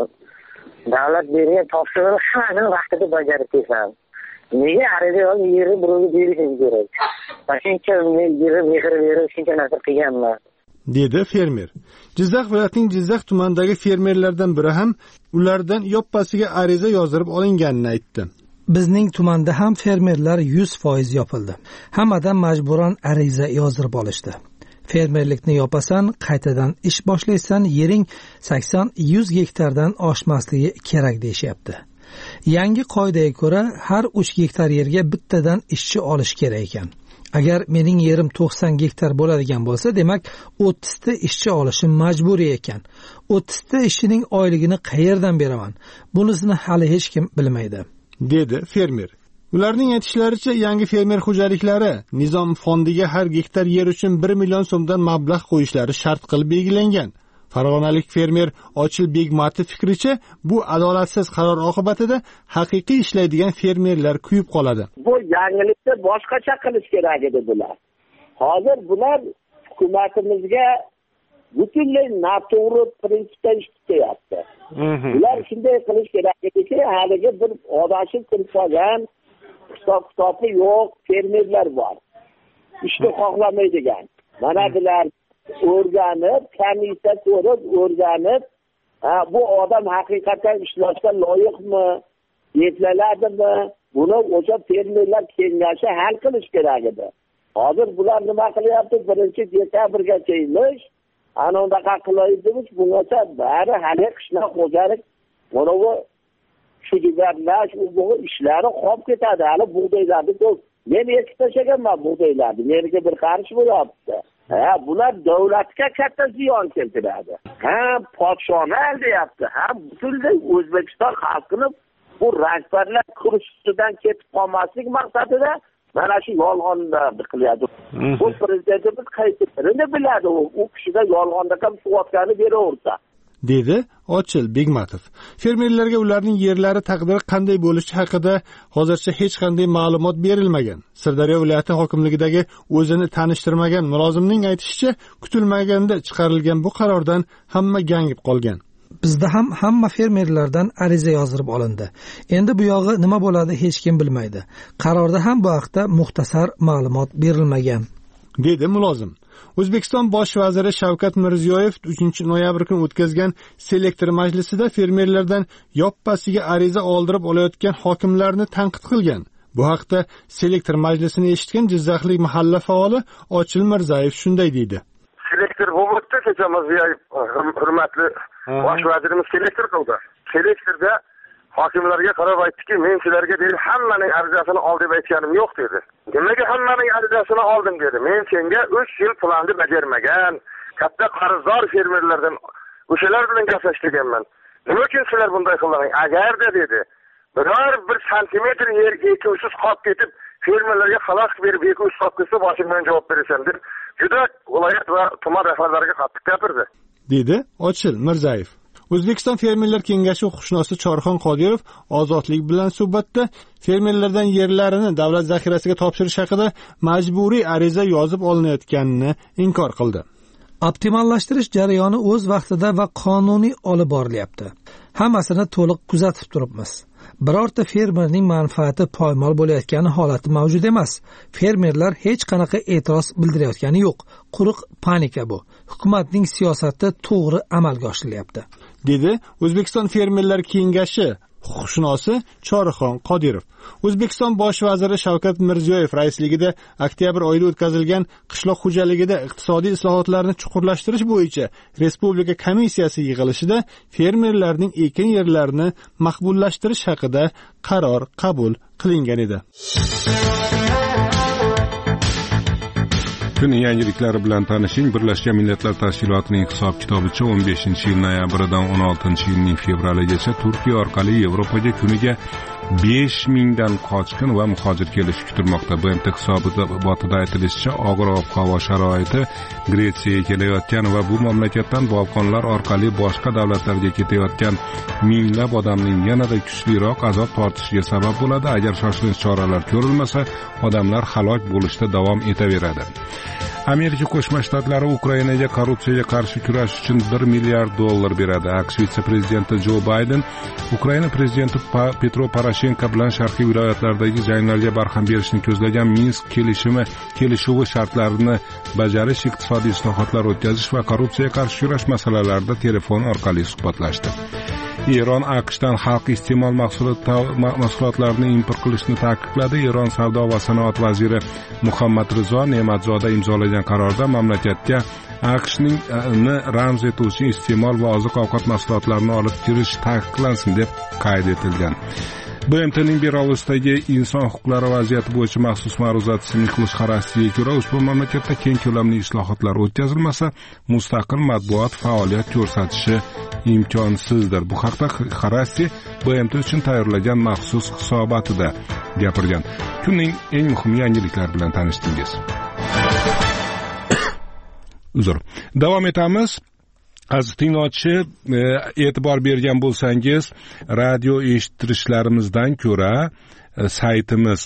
davlat bergan topshiriqni hammasini vaqtida bajarib kelsam. Nega ariza yozib yeri birovga berishim kerak? Shuncha men yeri mehr berib shuncha narsa qilganman, dedi fermer. Jizzax viloyatining Jizzax tumanidagi fermerlardan biri ham ulardan yoppasiga ariza yozdirib olinganini aytdi. Bizning tumanda ham fermerlar 100% yopildi. Hammadan majburan ariza yozdirib olishdi. Fermerlikni yopasan, qaytadan ish boshlaysan, yering 80-100 gektardan oshmasligi kerak deyishyapti. Yangi qoidaga ko'ra har 3 gektar yerga bittadan ishchi olish kerak ekan. Agar mening yerim 90 gektar bo'ladigan bo'lsa, demak 30 ta ishchi olishim majburiy ekan. 30 ta ishchining oyligini qayerdan beraman? Bunisini hali hech kim bilmaydi, dedi fermer. Ularning aytishlaricha, yangi fermer xo'jaliklari nizom fondiga har gektar yer uchun 1 million so'mdan mablag' qo'yishlari shart qilib belgilangan. Farg'onalik fermer Ochil Begmatov fikricha, bu adolatsiz qaror oqibatida haqiqiy ishlaydigan fermerlar kuyib qoladi. Bu yangilikni boshqacha qilish kerak edi bular. Hozir bular hukumatimizga butunlay noto'g'ri prinsipda ish tutyapti. Bular shunday qilish kerak ediki, haligi bir odamsiz kirib qolgan, hisob-kitobi yo'q fermerlar bor. Ishni xohlamaydigan. Mana bular o'rganib, komissiya ko'rib, o'rganib, bu odam haqiqatan ishlashga loyiqmi, yetlaladimi, buni o'sha fermerlar kengashi hal qilish kerak edi. Hozir bular nima qilyapti? 1-dekabrgacha emish, ana undaqa qilaymiz, bungacha bari hali qishloq xo'jalik, mana bu shudigarlash, bu ishlari qolib ketadi. Hali bug'doylarni ko'p. Men ekib tashlaganman bug'doylarni. Menga bir qarish bo'lyapti. Bular davlatga katta ziyon keltiradi. Podshoni aldayapti. Butunlay O'zbekiston xalqini bu rahbarlar kursidan ketib qolmaslik maqsadida mana shu yolg'onni qilyapti. Bu prezidentimiz qaytarini biladi, u kishiga yolg'onda ham suvatgani beraversa, dedi Ochil Begmatov. Fermerlarga ularning yerlari taqdiri qanday bo'lishi haqida hozircha hech qanday ma'lumot berilmagan. Sirdaryo viloyati hokimligidagi o'zini tanishtirmagan mulozimning aytishicha, kutilmaganda chiqarilgan bu qarordan hamma gangib qolgan. Bizda ham hamma fermerlardan ariza yozdirib olindi. Endi bu yog'i nima bo'ladi hech kim bilmaydi. Qarorda ham bu haqda muxtasar ma'lumot berilmagan, dedi mulozim. O'zbekiston bosh vaziri Shavkat Mirziyoyev 3-noyabr kuni o'tkazgan selektor majlisida fermerlardan yoppasiga ariza oldirib olayotgan hokimlarni tanqid qilgan. Bu haqda selektor majlisini eshitgan Jizzaxlik mahalla faoli Ochil Mirzayev shunday deydi. Selektor bo'libdi, kecha Mirziyoyev hurmatli bosh vazirimiz selektor qildi. Selektorda hokimlarga qarab aytdiki, men sizlarga dedi, hammaning arizasini ol deb aytganim yo'q dedi. Nimaga hammaning arizasini oldim dedi. Men senga 3 yil planni bajarmagan, katta qarzdor fermerlardan o'shalar bilan gaplashganman. Nima uchun sizlar bunday qildingiz? Agarda dedi, biror 1 santimetr yer ekuvsiz qolib ketib, fermerlarga xalos berib ekuvsiz qolib ketsa, boshimdan javob berasan deb juda viloyat va tuman rahbarlariga qattiq gapirdi, dedi Ochil Mirzayev. O'zbekiston Fermerlar kengashi huquqshunosi Chorxon Qodirov Ozodlik bilan suhbatda fermerlardan yerlarini davlat zaxirasiga topshirish haqida majburiy ariza yozib olinayotganini inkor qildi. Optimallashtirish jarayoni o'z vaqtida va qonuniy olib borilyapti. Hammasini to'liq kuzatib turibmiz. Birorta fermerning manfaati poymol bo'layotgani holati mavjud emas. Fermerlar hech qanaqa e'tiroz bildirayotgani yo'q. Quruq panika bu. Hukumatning siyosati to'g'ri amalga oshirilyapti, dedi O'zbekiston Fermerlar kengashi huquqshunosi Chorixon Qodirov. O'zbekiston bosh vaziri Shavkat Mirziyoyev raisligida oktyabr oyida o'tkazilgan qishloq xo'jaligida iqtisodiy islohotlarni chuqurlashtirish bo'yicha respublika komissiyasi yig'ilishida fermerlarning ekin yerlarini maqbullashtirish haqida qaror qabul qilingan edi. Kun yangiliklari bilan tanishing. Birlashgan Millatlar Tashkilotining hisob-kitobicha 15-yil noyabridan 16-yilning fevraligacha Turkiya orqali Yevropaga kuniga 5000 dan qochqin va muhojir kelishi kutilmoqda. BMT hisobotida aytilishicha, og'ir ob-havo sharoiti Gretsiyaga kelayotgan va bu mamlakatdan Balkonlar orqali boshqa davlatlarga ketayotgan minglab odamning yanada kuchliroq azob tortishiga sabab bo'ladi. Agar shoshilinch choralar ko'rilmasa, odamlar halok bo'lishda davom etaveradi. Amerika Qo'shma Shtatlari Ukrainaga korrupsiyaga qarshi kurash uchun $1 milliard beradi. AQSh vitse-prezidenti Jo Bayden Ukraina prezidenti Petro Poroshenko bilan sharqiy viloyatlardagi janglarga barham berishni ko'zlagan Minsk kelishuvi shartlarini bajarish, iqtisodiy islohotlar o'tkazish va korrupsiyaga qarshi kurash masalalarida telefon orqali suhbatlashdi. Eron AQShdan xalq iste'mol mahsulotlarini import qilishni taqiqladi. Eron savdo va sanoat vaziri Muhammad Rizo Ne'matzoda imzolagan qarorda mamlakatga AQShning ramz etuvchi iste'mol va oziq-ovqat mahsulotlarini olib kirish taqiqlansin deb qayd etilgan. BMTning Belarusdagi inson huquqlari vaziyati bo'yicha maxsus ma'ruzatchisi Mixlosh Xarastiga ko'ra, ushbu mamlakatda keng ko'lamli islohotlar o'tkazilmasa, mustaqil matbuot faoliyat ko'rsatishi imkonsizdir. Bu haqda Xarasti BMT uchun tayyorlagan maxsus hisobotida gapirgan. Kunning eng muhim yangiliklari bilan tanishdingiz. Davom etamiz. Aziz tinglovchi, e'tibor bergan bo'lsangiz, radio eshittirishlarimizdan ko'ra saytimiz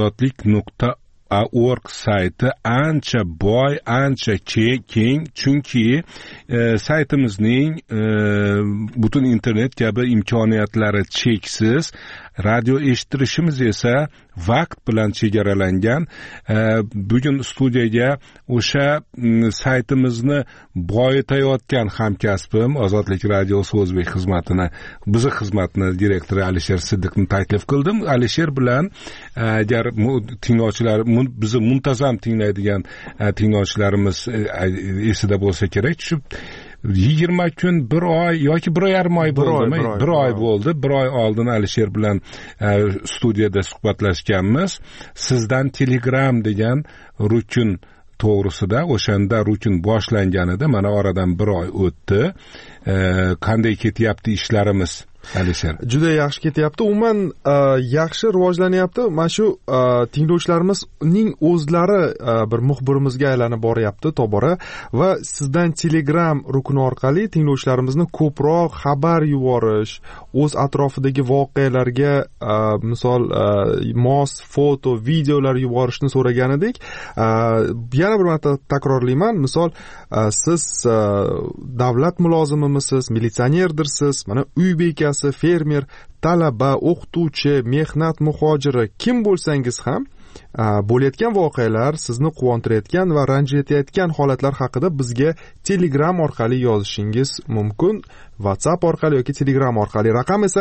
ozodlik.org sayti ancha boy, ancha keng, chunki saytimizning butun internet kabi imkoniyatlari cheksiz. Radio eshittirishimiz esa vaqt bilan chegaralangan. Bugun studiyaga o'sha saytimizni boyitayotgan hamkasbim Ozodlik radiosi o'zbek xizmatini, bizi xizmatni direktori Alisher Siddiqni taklif qildim. Alisher bilan agar tinglovchilar, bizni muntazam tinglaydigan tinglovchilarimiz esida bo'lsa kerak, shu 20 kun, 1 oy yoki 1,5 oy bo'ldimi? 1 oy bo'ldi. 1 oy oldin Alisher bilan studiyada suhbatlashganmiz. Sizdan Telegram degan rukun to'g'risida, o'shanda rukun boshlangan edi. Mana oradan 1 oy o'tdi. Qanday ketyapti ishlarimiz? Alisher. Juda yaxshi ketyapti. Umuman yaxshi rivojlanyapti. Mana shu tinglovchilarimizning o'zlari bir muxbirimizga aylanib boryapti tobora va sizdan Telegram rukuni orqali tinglovchilarimizni ko'proq xabar yuborish, o'z atrofidagi voqealarga misol mos foto, videolar yuborishni so'ragan edik. Yana bir marta takrorlayman. Misol siz davlat mulozimimisiz, militsionerdirsiz, mana uy bekasi, fermer, talaba, o'qituvchi, mehnat muhojiri, kim bo'lsangiz ham bo'layotgan voqealar, sizni quvontirayotgan va ranjitayotgan holatlar haqida bizga Telegram orqali yozishingiz mumkin. WhatsApp orqali yoki Telegram orqali. Raqam esa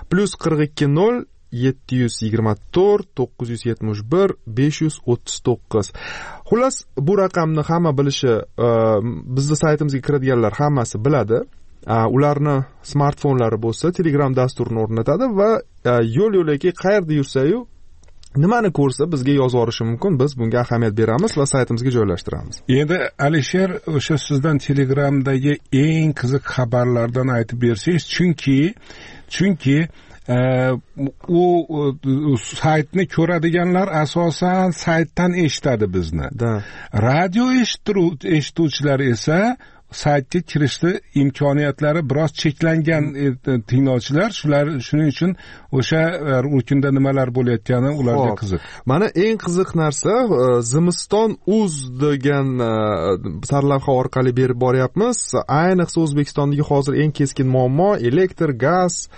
+420 724 971 539. Xullas, bu raqamni hamma bilishi, bizning saytimizga kiradiganlar hammasi biladi. Ularni smartfonlari bo'lsa, Telegram dasturini o'rnatadi va yo'l-yo'laki qayerda yursa-yu, nimani ko'rsa bizga yozib yuborishi mumkin. Biz bunga ahamiyat beramiz va saytimizga joylashtiramiz. Endi Alisher, o'sha sizdan Telegramdagi eng qiziq xabarlardan aytib bersangiz, chunki u saytni ko'radiganlar asosan saytdan eshitadi bizni. Radio eshituvchilar esa saytga kirishni imkoniyatlari biroz cheklangan tinglovchilar, shuning uchun o'sha rukunda nimalar bo'layotgani ularga qiziq. Mana eng qiziq narsa, Zimiston.uz degan sarlavha orqali berib boryapmiz. Ayniqsa O'zbekistondagi hozir eng keskin muammo elektr, gaz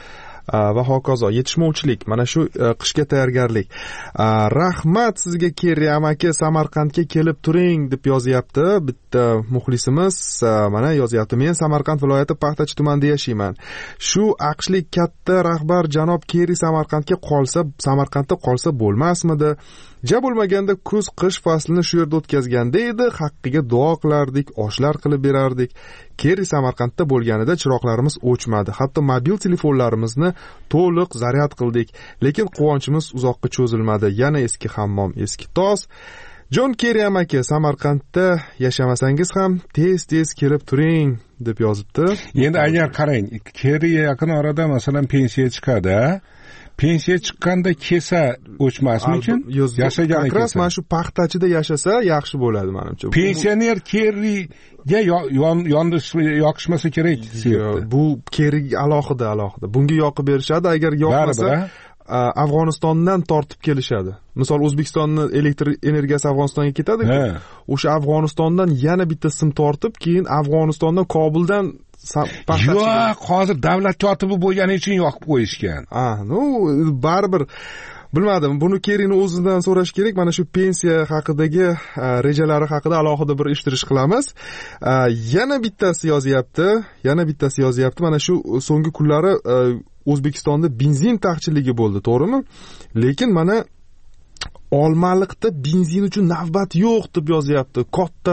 va hokazo. Yetishmovchilik, mana shu qishga tayyorgarlik. Rahmat sizga Kerri amaki, Samarqandga kelib turing deb yozyapti bitta muxlisimiz. Mana yozyapti: men Samarqand viloyati Paxtachi tumanida yashayman. Shu aqshlik katta rahbar janob Kerri Samarqandga qolsa bo'lmasmidi? Ja bo'lmaganda kuz-qish faslini shu yerda o'tkazganda edi, haqqiga duo qilardik, oshlar qilib berardik. Kerri Samarqandda bo'lganida chiroqlarimiz o'chmadi. Hatto mobil telefonlarimizni to'liq zaryad qildik, lekin quvonchimiz uzoqqa cho'zilmadi. Yana eski hammom, eski tos. Jon Kerri amaki, Samarqandda yashamasangiz ham tez-tez kelib turing deb yozibdi. Endi agar qarang, Kerri yaqin orada masalan pensiya chiqadi, pensiya chiqqanda kelsa o'chmasmikin? Yashagan ekan. Mana shu paxtachida yashasa yaxshi bo'ladi menimcha. Pensioner Kerriga yoqishmasa kerak. Bu Kerriga alohida. Bunga yoqib berishadi, agar yoqmasa Afg'onistondan tortib kelishadi. Misol O'zbekistonning elektr energiyasi Afg'onistonga ketadi-ku. O'sha Afg'onistondan yana bitta sim tortib, keyin Afg'onistondan Kobuldan yo'q, hozir davlat kotibi bo'lgani uchun yoqib qo'yishgan. Baribir bilmadim, buni Kerrining o'zidan so'rash kerak. Mana shu pensiya haqidagi rejalari haqida alohida bir eshittirish qilamiz. Yana bittasi yozyapti. Mana shu so'nggi kunlari O'zbekistonda benzin taqchilligi bo'ldi, to'g'rimi? Lekin mana Olmaliqda benzin uchun navbat yo'q deb yozyapti. Katta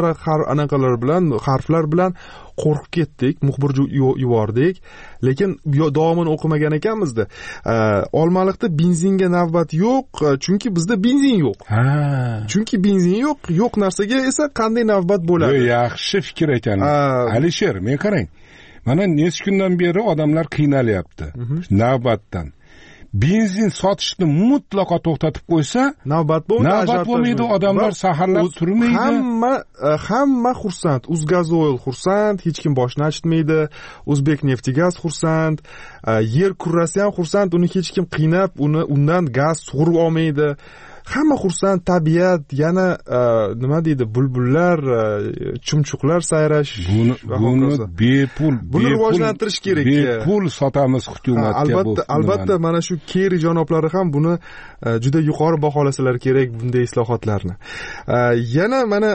harflar bilan qo'rqib ketdik, muxbir yubordik, lekin davomini o'qimagan ekanmizda. Olmaliqda benzinga navbat yo'q, chunki bizda benzin yo'q. Chunki benzin yo'q narsaga esa qanday navbat bo'ladi? Yaxshi fikr ekan. Alisher, men qarang. Mana necha kundan beri odamlar qiynalyapti navbatdan. Benzin sotishni mutlaqo to'xtatib qo'ysa, navbat bo'lmaydi, odamlar saharlab turmaydi. Hamma xursand. Uzgazoil xursand, hech kim boshini achitmaydi. O'zbekneftgaz xursand, yer kurrasi ham xursand, uni hech kim qiynab, undan gaz sug'urib olmaydi. Hamma xursand, tabiat, yana nima deydi, bulbullar, chumchuqlar sayrash. Buni bepul rivojlantirish kerak. Bepul sotamiz hukumatga. Albatta, mana shu Kerri janoblari ham buni juda yuqori baholasalar kerak, bunday islohotlarni. Yana mana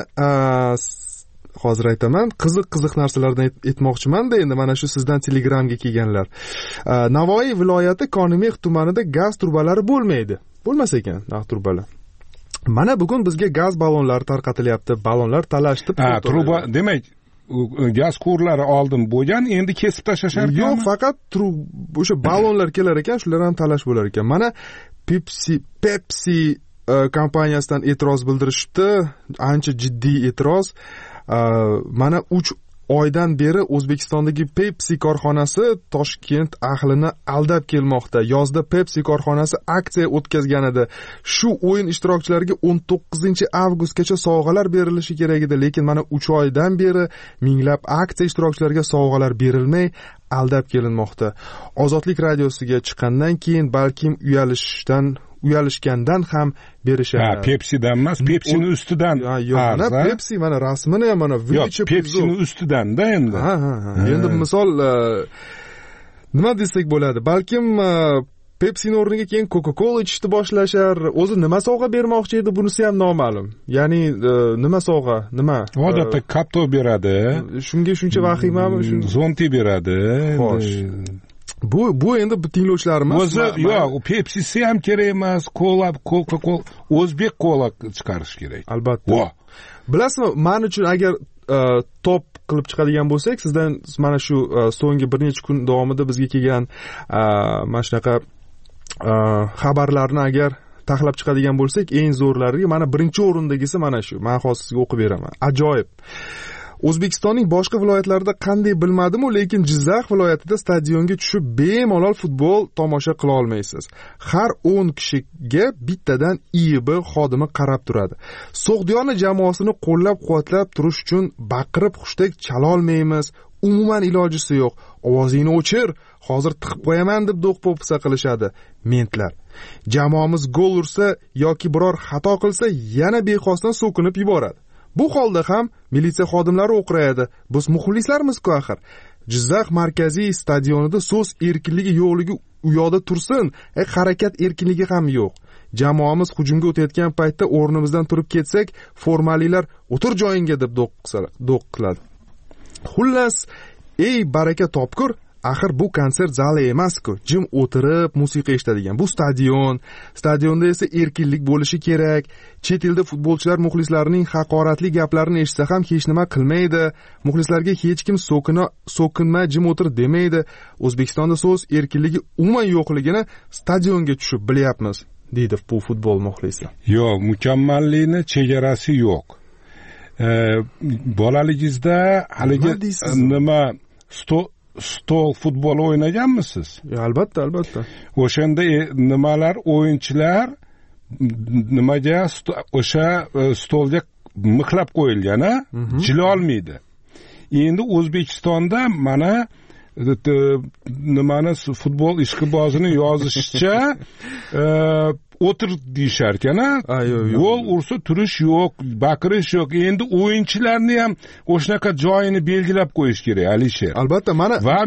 hozir aytaman, qiziq narsalardan aytmoqchiman-da, endi mana shu sizdan Telegramga kelganlar. Navoiy viloyati Konimex tumanida gaz turbalari bo'lmas ekan, turbalar. Mana bugun bizga gaz ballonlari tarqatilyapti, ballonlar talashib truba, demak, gaz quvurlari oldin bo'lgan, endi kesib tashlashar ekan. Yo'q, faqat o'sha ballonlar kelar ekan, shular ham talash bo'lar ekan. Mana Pepsi kompaniyasidan e'tiroz bildirishdi, ancha jiddiy e'tiroz. Mana 3 oydan beri O'zbekistondagi Pepsi korxonasi Toshkent ahlini aldab kelmoqda. Yozda Pepsi korxonasi aksiya o'tkazgan edi. Shu o'yin ishtirokchilariga 19-avgustgacha sovg'alar berilishi kerak edi, lekin mana 3 oydan beri minglab aksiya ishtirokchilariga sovg'alar berilmay aldab kelinmoqda. Ozodlik radiosiga chiqqandan keyin balkim uyalishgandan ham berishadi. Pepsidan emas, Pepsining ustidan. Yo'q, Pepsi mana rasmini ham mana Pepsining ustidan-da endi. Endi misol nima desak bo'ladi? Balkim Pepsining o'rniga keyin Coca-Cola ichishni boshlashar. O'zi nima sovg'a bermoqchi edi, bunisi ham noma'lum. Ya'ni nima sovg'a, nima? Odatda kapto beradi. Shunga shuncha vahimami? Zonti beradi. Xo'sh. Bu endi tinglovchilarimiz yo'q, Pepsi ham kerak emas, Coca-Cola, o'zbek kola chiqarish kerak. Albatta. Bilasizmi, men uchun agar top qilib chiqadigan bo'lsak, sizdan mana shu so'nggi bir necha kun davomida bizga kelgan mana shunaqa xabarlarni agar tahlab chiqadigan bo'lsak, eng zo'rlari mana birinchi o'rindagisi mana shu. Men hozir sizga o'qib beraman. Ajoyib. O'zbekistonning boshqa viloyatlarida qanday bilmadim-u, lekin Jizzax viloyatida stadionga tushib bemalol futbol tomosha qila olmaysiz. Har 10 kishiga bittadan IIB xodimi qarab turadi. So'g'diyona jamoasini qo'llab-quvvatlab turish uchun baqirib xushtak chala olmaymiz. Umuman ilojisi yo'q. Ovozingni o'chir, hozir tiqib qo'yaman deb do'q-po'pisa qilishadi mentlar. Jamoamiz gol ursa yoki biror xato qilsa yana bexosdan so'kinib yuboradi. Bu holda ham militsiya xodimlari o'qrayadi. Biz muxlislarmiz-ku axir. Jizzax markaziy stadionida so'z erkinligi yo'qligi u yoqda tursin, harakat erkinligi ham yo'q. Jamoamiz hujumga o'tayotgan paytda o'rnimizdan turib ketsak, formalilar o'tir joyingga deb do'q qiladi. Xullas, ey baraka topkur, axir bu konsert zali emas-ku, jim o'tirib musiqa eshitadigan. Bu stadion, stadionda esa erkinlik bo'lishi kerak. Chet elda futbolchilar muxlislarining haqoratli gaplarini eshitsa ham hech nima qilmaydi. Muxlislarga hech kim so'kinma jim o'tir demaydi. O'zbekistonda so'z erkinligi umuman yo'qligini stadionga tushib bilyapmiz, deydi bu futbol muxlisi. Yo'q, mukammallikni chegarasi yo'q. Bolaligingizda haligi nima stol futbol o'ynaganmisiz? Albatta. O'shanda nimalar o'yinchilar nimaga o'sha stolga mixlab qo'yilgan, jilolmaydi. Endi O'zbekistonda mana nimani futbol ishqibozining yozishicha o'tir deyishar ekan, gol ursa turish yo'q, baqirish yo'q. Endi o'yinchilarni ham o'shanaqa joyini belgilab qo'yish kerak, Alisher. Albatta, mana va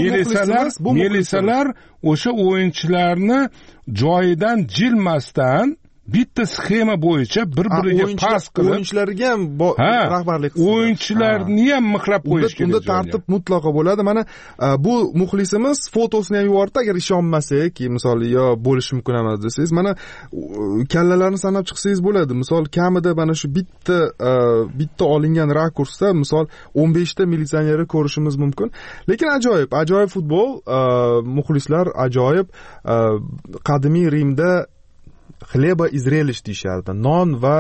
melisalar o'sha o'yinchilarni joyidan jilmasdan bitta sxema bo'yicha bir-biriga pas qilib o'yinchilarga ham rahbarlik qiladi. O'yinchilarni ham mixlab qo'yish kerak. Unda tartib mutlaqo bo'ladi. Mana bu muxlisimiz fotosini ham yubordi, agar ishonmasak, misol yo bo'lishi mumkin emas desangiz, mana kallalarni sanab chiqsangiz bo'ladi. Misol kamida mana shu bitta olingan rakursda misol 15 ta militsionerni ko'rishimiz mumkin. Lekin ajoyib futbol, muxlislar ajoyib. Qadimiy Rimda xleba и зрелищ deyishardi. Non va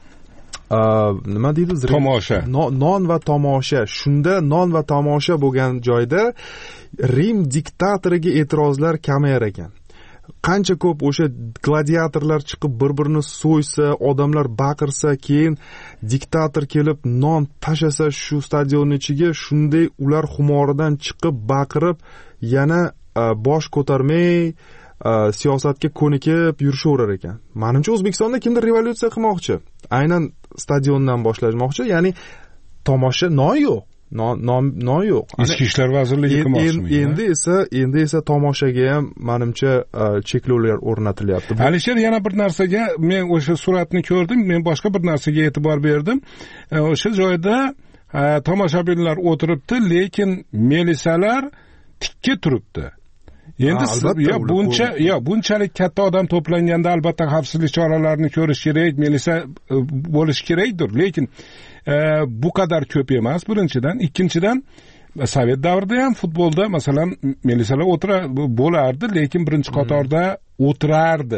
nima deydi? Tomosha. Non va tomosha. Shunda non va tomosha bo'lgan joyda Rim diktatoriga e'tirozlar kamayar ekan. Qancha ko'p o'sha gladiatorlar chiqib bir-birini so'ysa, odamlar baqirsa, keyin diktator kelib non tashasa shu stadion ichiga, shunday ular xumoridan chiqib baqirib, yana bosh ko'tarmay siyosatga ko'nikib yurishaverar ekan. Menimcha O'zbekistonda kimdir revolyutsiya qilmoqchi. Aynan stadiondan boshlashmoqchi. Ya'ni tomosha non yo'q. Non yo'q. Ichki ishlar vazirligi qilmoqchi. Endi esa tomoshaga ham menimcha cheklovlar o'rnatilyapti. Alisher, yana bir narsaga, men o'sha suratni ko'rdim, men boshqa bir narsaga e'tibor berdim. O'sha joyda tomoshabinlar o'tiribdi, lekin melisalar tikka turibdi. Endi bunchalik katta odam to'planganda albatta xavfsizlik choralarini ko'rish kerak, melisa bo'lish kerakdir, lekin bu qadar ko'p emas, birinchidan. Ikkinchidan, Sovet davrida ham futbolda masalan melisalar bo'lardi, lekin birinchi qatorda o'tirardi.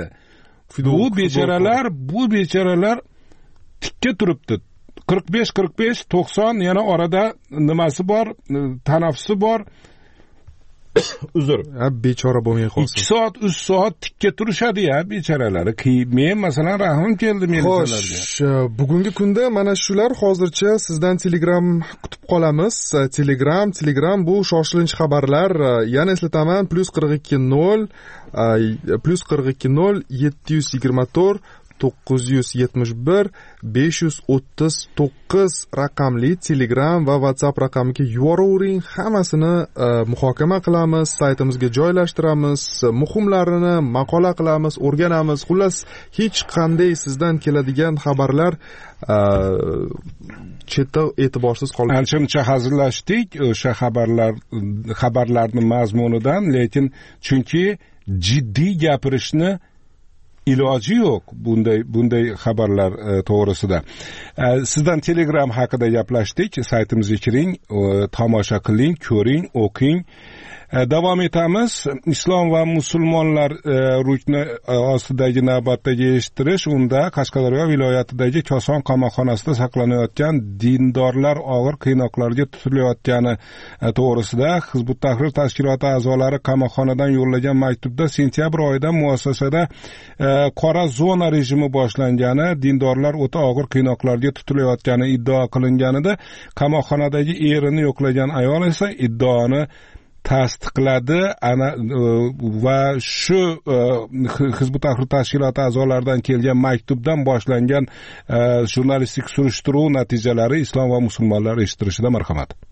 Bu bechoralar tikka turibdi. 45, 90 yana orada nimasi bor, tanaffusi bor. Uzr, bechora bo'lmay qolsin. 2 soat, 3 soat tikka turishadi-ya bechoralari. Men masalan rahmim keldi melisalarga. Xo'sh, bugungi kunda mana shular. Hozircha sizdan Telegram kutib qolamiz. Telegram bu shoshilinch xabarlar. Yana eslataman, +420 724 971 539 raqamli Telegram va WhatsApp raqamiga yuboravering. Hammasini muhokama qilamiz, saytimizga joylashtiramiz, muhimlarini maqola qilamiz, o'rganamiz. Xullas, hech qanday sizdan keladigan xabarlar chetda e'tiborsiz qolmaydi. Ancha hazillashdik o'sha xabarlarning mazmunidan, lekin chunki jiddiy gapirishni iloji yo'q bunday xabarlar to'g'risida. Sizdan Telegram haqida gaplashdik. Saytimizga kiring, tomosha qiling, ko'ring, o'qing. Davom etamiz. Islom va musulmonlar rukni ostidagi navbatdagi eshittirish, unda Qashqadaryo viloyatidagi Koson qamoqxonasida saqlanayotgan dindorlar og'ir qiynoqlarga tutilayotgani to'g'risida Hizbut Tahrir tashkiloti a'zolari qamoqxonadan yo'llagan maktubda sentyabr oyida muassasada qora zona rejimi boshlangani, dindorlar o'ta og'ir qiynoqlarga tutilayotgani iddao qilinganida, qamoqxonadagi erini yo'qlagan ayol esa iddaoni tasdiqladi va shu Hizbut Tahrir tashkiloti a'zolaridan kelgan maktubdan boshlangan jurnalistik surishtiruv natijalari Islom va musulmonlar eshittirishida. Marhamat.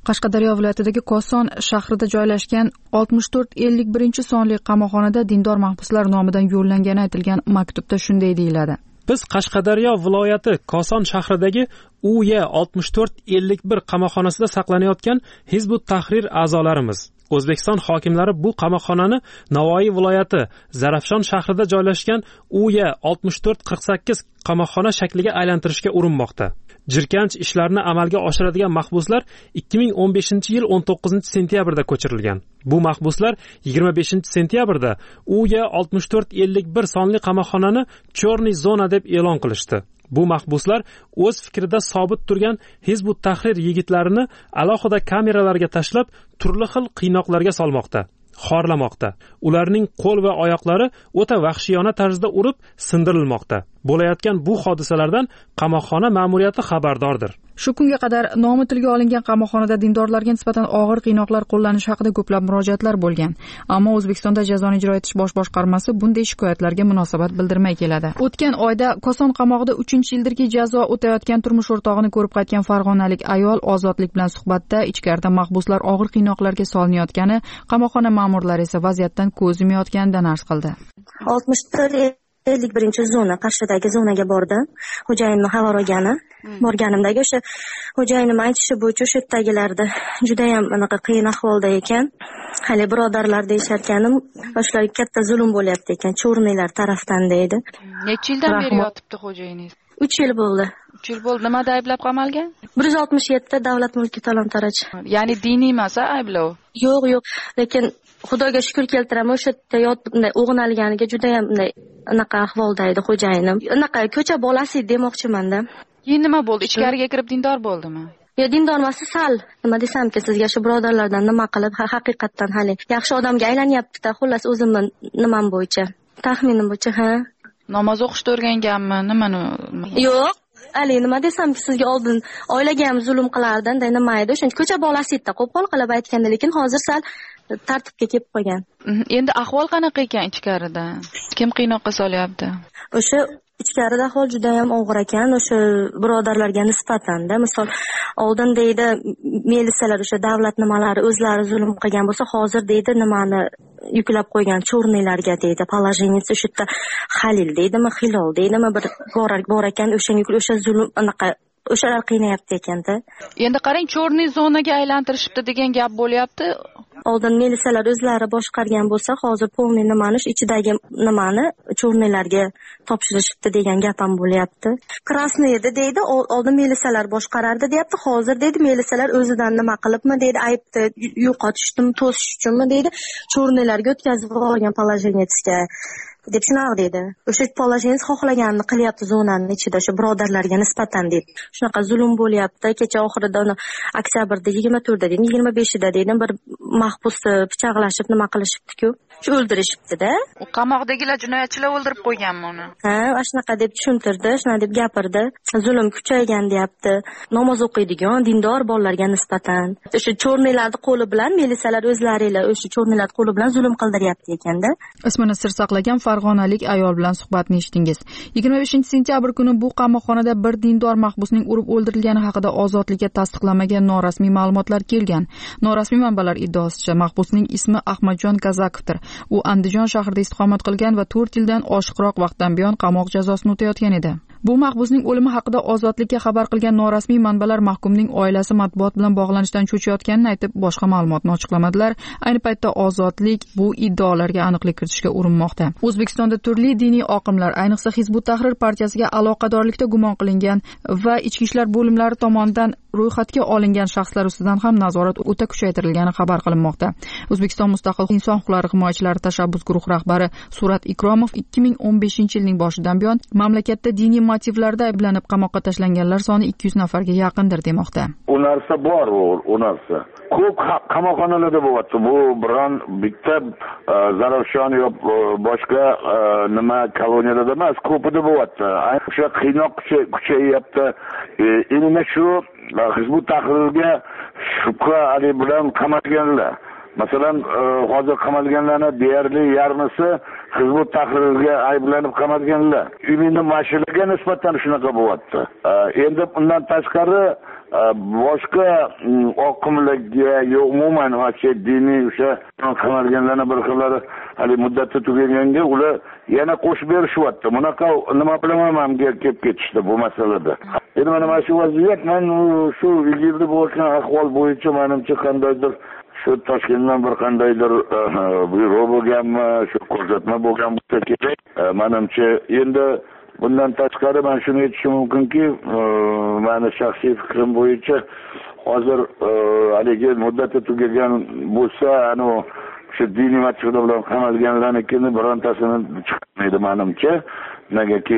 Qashqadaryo viloyatidagi Koson shahrida joylashgan 6451 sonli qamoqxonada dindor mahbuslar nomidan yo'llangani aytilgan maktubda shunday deyiladi. Biz Qashqadaryo viloyati Koson shahridagi UY 6451 qamoqxonasida saqlanayotgan Hizbut Tahrir a'zolarimiz. O'zbekiston hokimlari bu qamoqxonani Navoiy viloyati Zarafshon shahrida joylashgan UY 6448 qamoqxona shakliga aylantirishga urinmoqda. Jirkanch ishlarni amalga oshiradigan mahbuslar 2015-yil 19-sentyabrda ko'chirilgan. Bu mahbuslar 25-sentyabrda UY 6451 sonli qamoqxonani Chorniy zona deb e'lon qilishdi. Bu mahbuslar o'z fikrida sobit turgan Hizbut Tahrir yigitlarini alohida kameralarga tashlab, turli xil qiynoqlarga solmoqda, xorlamoqda. Ularning qo'l va oyoqlari o'ta vahshiyona tarzda urib, sindirilmoqda. Bo'layotgan bu hodisalardan qamoqxona ma'muriyati xabardordir. Shu kunga qadar nomi tilga olingan qamoqxonada dindorlarga nisbatan og'ir qiynoqlar qo'llanishi haqida ko'plab murojaatlar bo'lgan. Ammo O'zbekistonda jazoni ijro etish bosh boshqarmasi bunday shikoyatlarga munosabat bildirmay keladi. O'tgan oyda Koson qamog'ida 3-yildirki jazo o'tayotgan turmush o'rtog'ini ko'rib qaytgan farg'onalik ayol Ozodlik bilan suhbatda ichkarida mahbuslar og'ir qiynoqlarga solinayotgani, qamoqxona ma'murlari esa vaziyatdan ko'z yumayotganidan arz qildi. 51-zona Qarshidagi zonaga bordim. Xo'jayinimni xabar olgani. Borganimdagi o'sha xo'jayinim aytishi bo'yicha o'sha yerdagilarda juda ham anaqa qiyin ahvolda ekan. Hali birodarlar deyisharkanim, boshlarga katta zulm bo'lyapti ekan, cho'rniylar tarafdan deydi. Necha yildan beri yotibdi xo'jayiningiz? 3 yil bo'ldi. 3 yil bo'ldi. Nimada ayblab qamalgan? 167 davlat mulki talon-taroj. Ya'ni diniy emas, ayblov. Yo'q, lekin Xudoga shukr keltiraman, o'sha yerda o'g'nalganiga juda ham anaqa ahvolda edi xo'jayinim. Anaqa ko'cha bolasi demoqchiman-da. Keyin nima bo'ldi? Ichkariga kirib dindor bo'ldimi? Yo, dindor emas, sal nima desamki, sizga shu birodarlardan nima qilib, haqiqatdan hali yaxshi odamga aylanyapti-da, xullas o'zimni nimam bo'yicha, taxminim bo'yicha, ha. Namoz o'qishni o'rganganmi? Nimani? Yo'q. Ali nima desamki, sizga oldin oilaga ham zulm qilardi-da, nima edi? O'shuncha ko'cha bolasi edi, qo'pol qilib aytganda, lekin hozir sal tartibga kelib qolgan. Endi ahvol qanaqa ekan ichkarida? Kim qiynoqqa solyapti? O'sha ichkarida ahvol juda ham og'ir ekan, o'sha birodarlarga nisbatan-da. Misol, oldin deydi, militsiyalar o'sha davlat nimalari o'zlari zulm qilgan bo'lsa, hozir deydi nimani yuklab qo'ygan cho'rniylarga deydi, положениеsi o'sha yerda Halil deydimi, Hilol deydimi, bir bor ekan, o'sha zulm anaqa o'shalar qiynayapti ekanda. Endi qarang, cho'rniy zonaga aylantirishibdi degan gap bo'lyapti. Oldin militsiyalar o'zlari boshqargan bo'lsa, hozir polniy nimani ichidagi nimani cho'rniylarga topshirishibdi degan gap ham bo'lyapti. Krasniy edi deydi, oldin militsiyalar boshqarardi deyapti, hozir deydi militsiyalar o'zidan nima qilibmi deydi, aybni yo'qotishdimi, to'sish uchunmi deydi, cho'rniylarga o'tkazib olgan положениесga deb shunaqa deydi. O'sha poложениес xohlaganini qilyapti zonaning ichida, shu birodarlarga nisbatan deydi. Shunaqa zulm bo'lyapti. Kecha oxirida uni oktyabrda 24da deydi, 25da deydi, bir mahbusni pichoqlashib nima qilishibdi-ku, shu o'ldirishibdi-da. U qamoqdagilar jinoyatchilar o'ldirib qo'yganmi uni? Ha, shunaqa deb tushuntirdi, shunaqa deb gapirdi. Zulm kuchaygan deyapti. Namoz o'qiydigan dindor bolalarga nisbatan. O'sha cho'rniylarning qo'li bilan militsiyalar o'zlarilar o'sha cho'rniylarning qo'li bilan zulm qildiryapti ekanda. Ismini sir saqlagan farg'onalik ayol bilan suhbatni eshitdingiz. 25-sentyabr kuni bu qamoqxonada bir dindor mahbusning urib o'ldirilgani haqida ozodlikka tasdiqlanmagan norasmiy ma'lumotlar kelgan. Norasmiy manbalar iddaosicha mahbusning ismi Ahmadjon Kazakovdir. U Andijon shahrida istiqomat qilgan va 4 yildan oshiqroq vaqtdan buyon qamoq jazosini o'tayotgan edi. Bu mahbusning o'limi haqida ozodlikka xabar qilgan norasmiy manbalar mahkumning oilasi matbuot bilan bog'lanishdan cho'chiyotganini aytib, boshqa ma'lumotni ochiqlamadilar. Ayni paytda ozodlik bu iddaolarga aniqlik kiritishga urinmoqda. O'zbekistonda turli diniy oqimlar, ayniqsa Hizbut Tahrir partiyasiga aloqadorlikda gumon qilingan va ichki ishlar bo'limlari tomonidan ro'yxatga olingan shaxslar ustidan ham nazorat o'ta kuchaytirilgani xabar qilinmoqda. O'zbekiston Mustaqil inson huquqlari himoyachilari tashabbus guruhi rahbari Surat Ikromov 2015-yilning boshidan buyon mamlakatda diniy motivlarda ayblanib qamoqqa tashlanganlar soni 200 nafarga yaqindir demoqda. U narsa bor, u narsa. Ko'p qamoqxonalarda bo'lyapti. Bu biron bitta Zarafshon yo boshqa nima koloniyada emas, ko'pida bo'lyapti. O'sha qiynoq kuchayapti. Endi shu Hizbut Tahrirga shubha bilan qamalganlar. Masalan, hozir qamalganlarning deyarli yarmisi Hizbut Tahrirga ayblanib qamalganlar. Umumiy mashinaga nisbatan shunaqa bo'lyapti. Endi undan tashqari boshqa oqimlarga umuman diniy o'sha qamalganlarni bir xillari hali muddati tugaganga ular yana qo'shib berishyapti. Bunaqa nima bilaman hamga kelib ketishdi bu masalada. Endi mana shu vaziyat men shu ilgirda bo'lgan ahvol bo'yicha menimcha qandaydir shu Toshkentdan bir qandaydir buyruq bo'lganmi, shu ko'rsatma bo'lgan bo'lsa kerak. Menimcha endi bundan tashqari men shuni aytishim mumkinki, meni shaxsiy fikrim bo'yicha hozir haligi muddati tugagan bo'lsa, shu diniy motivlar bilan qamalganlarnikini birontasini chiqmaydi menimcha. Negaki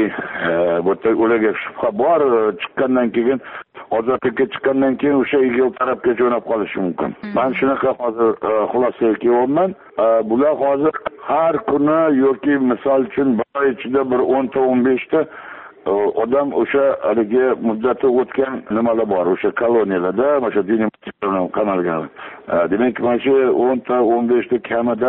ularga shubha bor, chiqqandan keyin ozodlikka chiqqandan keyin o'sha igil tarafga jo'nab qolishi mumkin. Men shunaqa hozir xulosaga kelyapman. Bular hozir har kuni yoki misol uchun bir oy ichida bir 10-15 ta odam o'sha haligi muddati o'tgan nimalar bor, o'sha koloniyalarda, o'sha diniy motivlar qamalgan. Demak, mana shu 10-15 ta kamida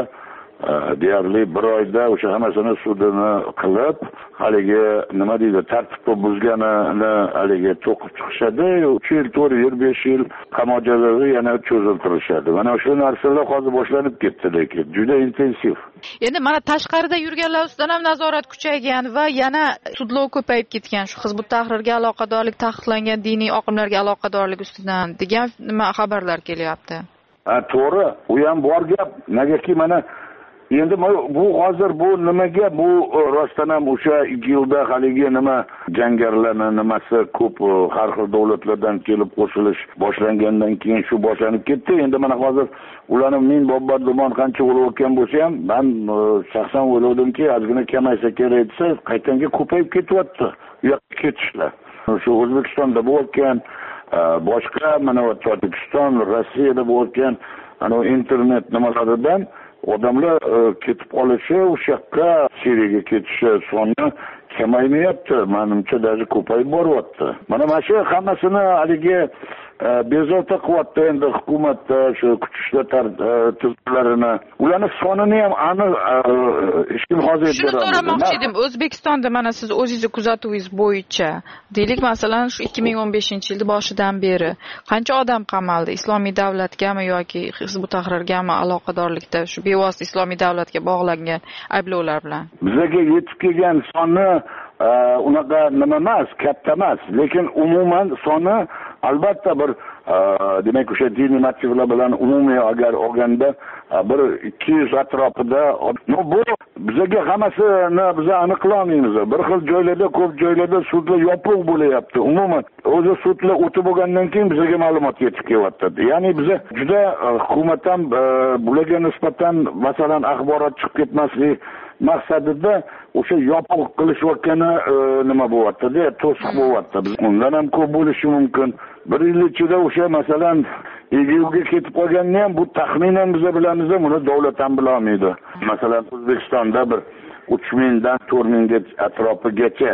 deyarli bir oyda o'sha hammasini sudini qilib, haligi nima deydi, tartibni buzganini haligi to'qib chiqishadi. 3 yil, 4 yil, 5 yil qamoq jazolari yana cho'ziltirishadi. Mana shu narsalar hozir boshlanib ketdi, lekin juda intensiv. Endi mana tashqarida yurganlar ustidan ham nazorat kuchaygan va yana sudlov ko'payib ketgan, shu Hizbut Tahrirga aloqadorlik, taqiqlangan diniy oqimlarga aloqadorlik ustidan degan nima xabarlar kelyapti. To'g'ri, u ham bor gap. Negaki mana endi bu hozir bu nimaga bu rostdan ham o'sha yilda haligi nima jangarilarning nimasi ko'p har xil davlatlardan kelib qo'shilish boshlangandan keyin shu boshlanib ketdi. Endi mana hozir ularning min bombardimon qancha bo'layotgan bo'lsa ham, men shaxsan o'yladimki, ozgina kamaysa kerak desa, qaytanga ko'payib ketyapti. U yoqqa ketishlar. Shu O'zbekistonda bo'layotgan, boshqa mana Tojikiston, Rossiyada bo'layotgan internet nimalaridan odamlar ketib qolishi, o'sha yoqqa Siriyaga ketishi soni kamaymayapti. Menimcha даже ko'payib boryapti. Mana shu hammasini haligi bezovta qilyapti endi hukumatda shu kuchlar tizimlarini. Ularning sonini ham aniq hech kim hozir aytib beradi. Shuni so'ramoqchi edim. O'zbekistonda mana siz o'zingiz kuzatuvingiz bo'yicha, deylik masalan shu 2015-yil boshidan beri qancha odam qamaldi? Islomiy davlatgami yoki Hizbut Tahrirgami aloqadorlikda shu bevosita Islomiy davlatga bog'langan ayblovlar bilan? Bizga yetib kelgan soni unaqa nima emas, katta emas, lekin umuman soni albatta bir demak o'sha diniy motivlar bilan umumiy agar olganda bir 200 atrofida. Bu bizga hammasini biz aniqlamaymiz. Bir xil joylarda, ko'p joylarda sudlar yopiq bo'layapti. Umuman o'zi sudlar o'tib bo'lgandan keyin bizga ma'lumot yetib kelyapti. Ya'ni biz juda hukumatdan bularga nisbatan masalan axborot chiqib ketmaslik maqsadida o'sha yopiq qilishayotgani nima bo'lyapti-da, to'siq bo'lyapti. Undan ham ko'p bo'lishi mumkin. Bir yil ichida o'sha masalan EGUga ketib qolganini ham bu taxminan biz bilamiz, buni davlat ham bilolmaydi. Masalan O'zbekistonda bir 3000 dan 4000 ga atrofigacha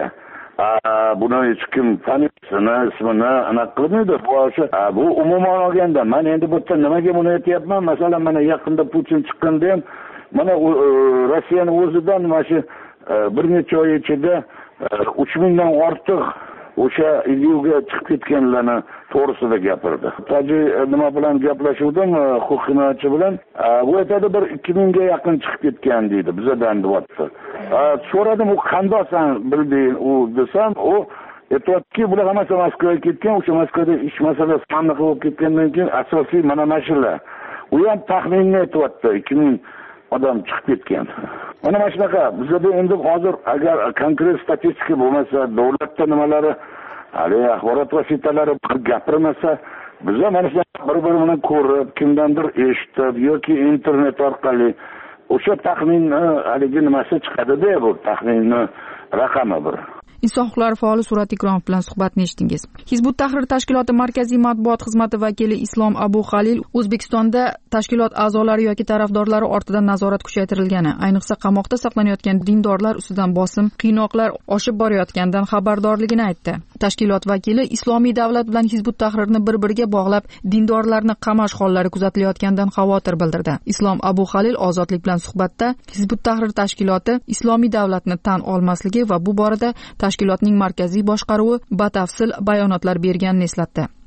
buni hech kim familiyasini, ismini aniq qilmaydi. Bu umuman olganda men endi bu yerda nimaga buni aytyapman? Masalan mana yaqinda Putin chiqqanda ham mana Rossiyaning o'zidan mana shu bir necha oy ichida 3000 dan ortiq o'sha EGUga chiqib ketganlarni to'g'risida gapirdi. Nima bilan gaplashuvdim, huquq himoyachi bilan. Bu aytadi bir 2000 ga yaqin chiqib ketgan deydi, bizdan deyapti. So'radim, u qandosan bilding u desam, u aytayotki, bular hammasi Moskvaga ketgan, o'sha Moskvada ish masalasi aniq bo'lib ketgandan keyin asosiy mana mashalar. U ham taxminni aytayapti, 2000 odam chiqib ketgan. Mana shunaqa. Bizda endi hozir agar konkret statistika bo'lmasa, davlatda nimalari, hali axborot vositalari gapirmasa, biz mana shu bir-birini ko'rib, kimdandir eshitib yoki internet orqali o'sha taxminni haligi nimasi chiqadi-da, bu taxminni raqami bir. Inson huquqlari faoli Surat Ikromov bilan suhbatni eshitdingiz. Hizbut Tahrir tashkiloti markaziy matbuot xizmati vakili Islom Abu Xalil O'zbekistonda tashkilot a'zolari yoki tarafdorlari ortidan nazorat kuchaytirilgani, ayniqsa qamoqda saqlanayotgan dindorlar ustidan bosim, qiynoqlar oshib borayotganidan xabardorligini aytdi. Tashkilot vakili Islomiy davlat bilan Hizbut Tahrirni bir-biriga bog'lab, dindorlarni qamash hollari kuzatilayotganidan xavotir bildirdi. Islom Abu Xalil Ozodlik bilan suhbatda Hizbut Tahrir tashkiloti Islomiy davlatni tan olmasligi va bu borada tashkilotning markaziy boshqaruvi batafsil bayonotlar berganini eslatdi.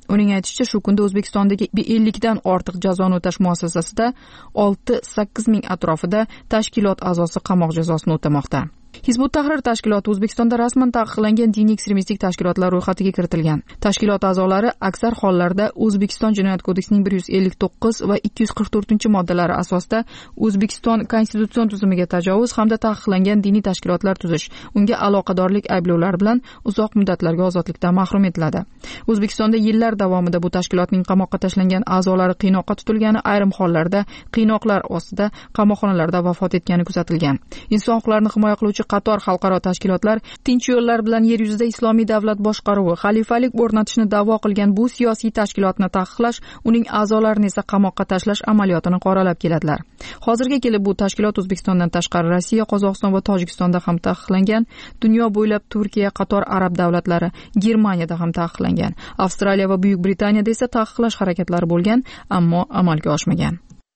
Uning aytishicha, shu kunda O'zbekistondagi 50 dan ortiq jazoni o'tash muassasasida 6-8 ming atrofida tashkilot a'zosi qamoq jazosini o'tamoqda. Hizbut Tahrir tashkiloti O'zbekistonda rasman taqiqlangan diniy ekstremistik tashkilotlar ro'yxatiga kiritilgan. Tashkilot a'zolari aksar hollarda O'zbekiston Jinoyat kodeksining 159 va 244-moddalari asosida O'zbekiston konstitutsion tuzimiga tajovuz hamda taqiqlangan diniy tashkilotlar tuzish, unga aloqadorlik ayblovlari bilan uzoq muddatlarga ozodlikdan mahrum etiladi. O'zbekistonda yillar davomida bu tashkilotning qamoqqa tashlangan a'zolari qiynoqqa tutilgani, ayrim hollarda qiynoqlar ostida qamoqxonalarda vafot etgani kuzatilgan. Inson huquqlarini himoya qiluvchi qator xalqaro tashkilotlar tinch yo'llar bilan yer yuzida islomiy davlat boshqaruvi, xalifalik o'rnatishni da'vo qilgan bu siyosiy tashkilotni taqiqlash, uning a'zolarini esa qamoqqa tashlash amaliyotini qoralab keladilar. Hozirga kelib bu tashkilot O'zbekistondan tashqari Rossiya, Qozog'iston va Tojikistonda ham taqiqlangan, dunyo bo'ylab Turkiya, qator arab davlatlari, Germaniyada ham taqiqlangan, Avstraliya va Buyuk Britaniyada esa taqiqlash harakatlari bo'lgan, ammo amalga oshmagan.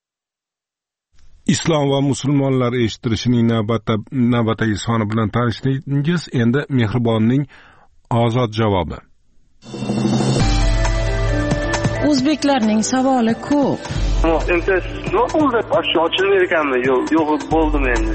Islom va musulmonlar eshittirishining navbatdagi soni bilan tanishdingiz. Endi Mehribonning ozod javobi. O'zbeklarning savoli ko'p. Endi nima bo'ldi? Ochilmaydi ekanmi? Yo'q, bo'ldimi endi?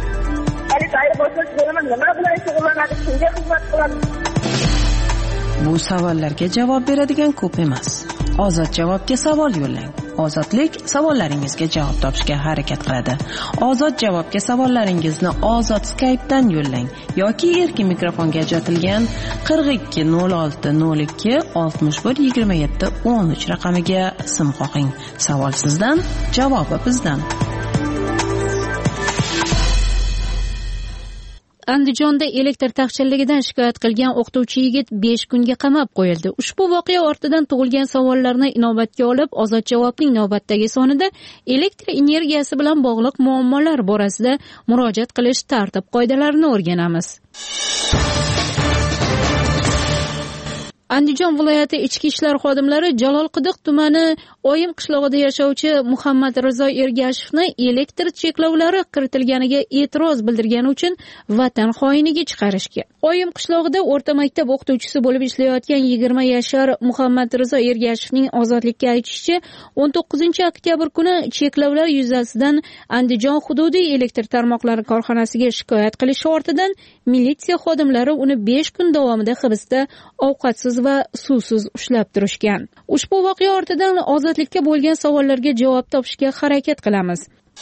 Nima bilan shug'ullanadi? Kimga xizmat qiladi? Bu savollarga javob beradigan ko'p emas. Ozod javobga savol yo'llang. Ozodlik savollaringizga javob topishga harakat qiladi. Ozod javobga savollaringizni Ozod Skype'dan yo'llang yoki erkin mikrofonga ajratilgan 42 06 02 61 27 13 raqamiga sim qo'ying. Savol sizdan, javobi bizdan. Andijonda elektr taqchilligidan shikoyat qilgan o'qituvchi yigit 5 kunga qamab qo'yildi. Ushbu voqea ortidan tug'ilgan savollarni inobatga olib, ozod javobning navbatdagi sonida elektr energiyasi bilan bog'liq muammolar borasida murojaat qilish tartib-qoidalarini o'rganamiz. Andijon viloyati ichki ishlar xodimlari Jalolquduq tumani Oyim qishlog'ida yashovchi Muhammad Rizo Ergashevni elektr cheklovlari kiritilganiga e'tiroz bildirgani uchun vatan xoiniga chiqarishga. Oyim qishlog'ida o'rta maktab o'qituvchisi bo'lib ishlayotgan 20 yashar Muhammad Rizo Ergashevning ozodlikka aytishicha, 19-oktyabr kuni cheklovlar yuzasidan Andijon hududiy elektr tarmoqlari korxonasiga shikoyat qilishi ortidan militsiya xodimlari uni 5 kun davomida hibsda ovqatsiz va suvsiz ushlab turishgan. Ushbu voqea ortidan ozodlikka bo'lgan savollarga javob topishga harakat qilamiz.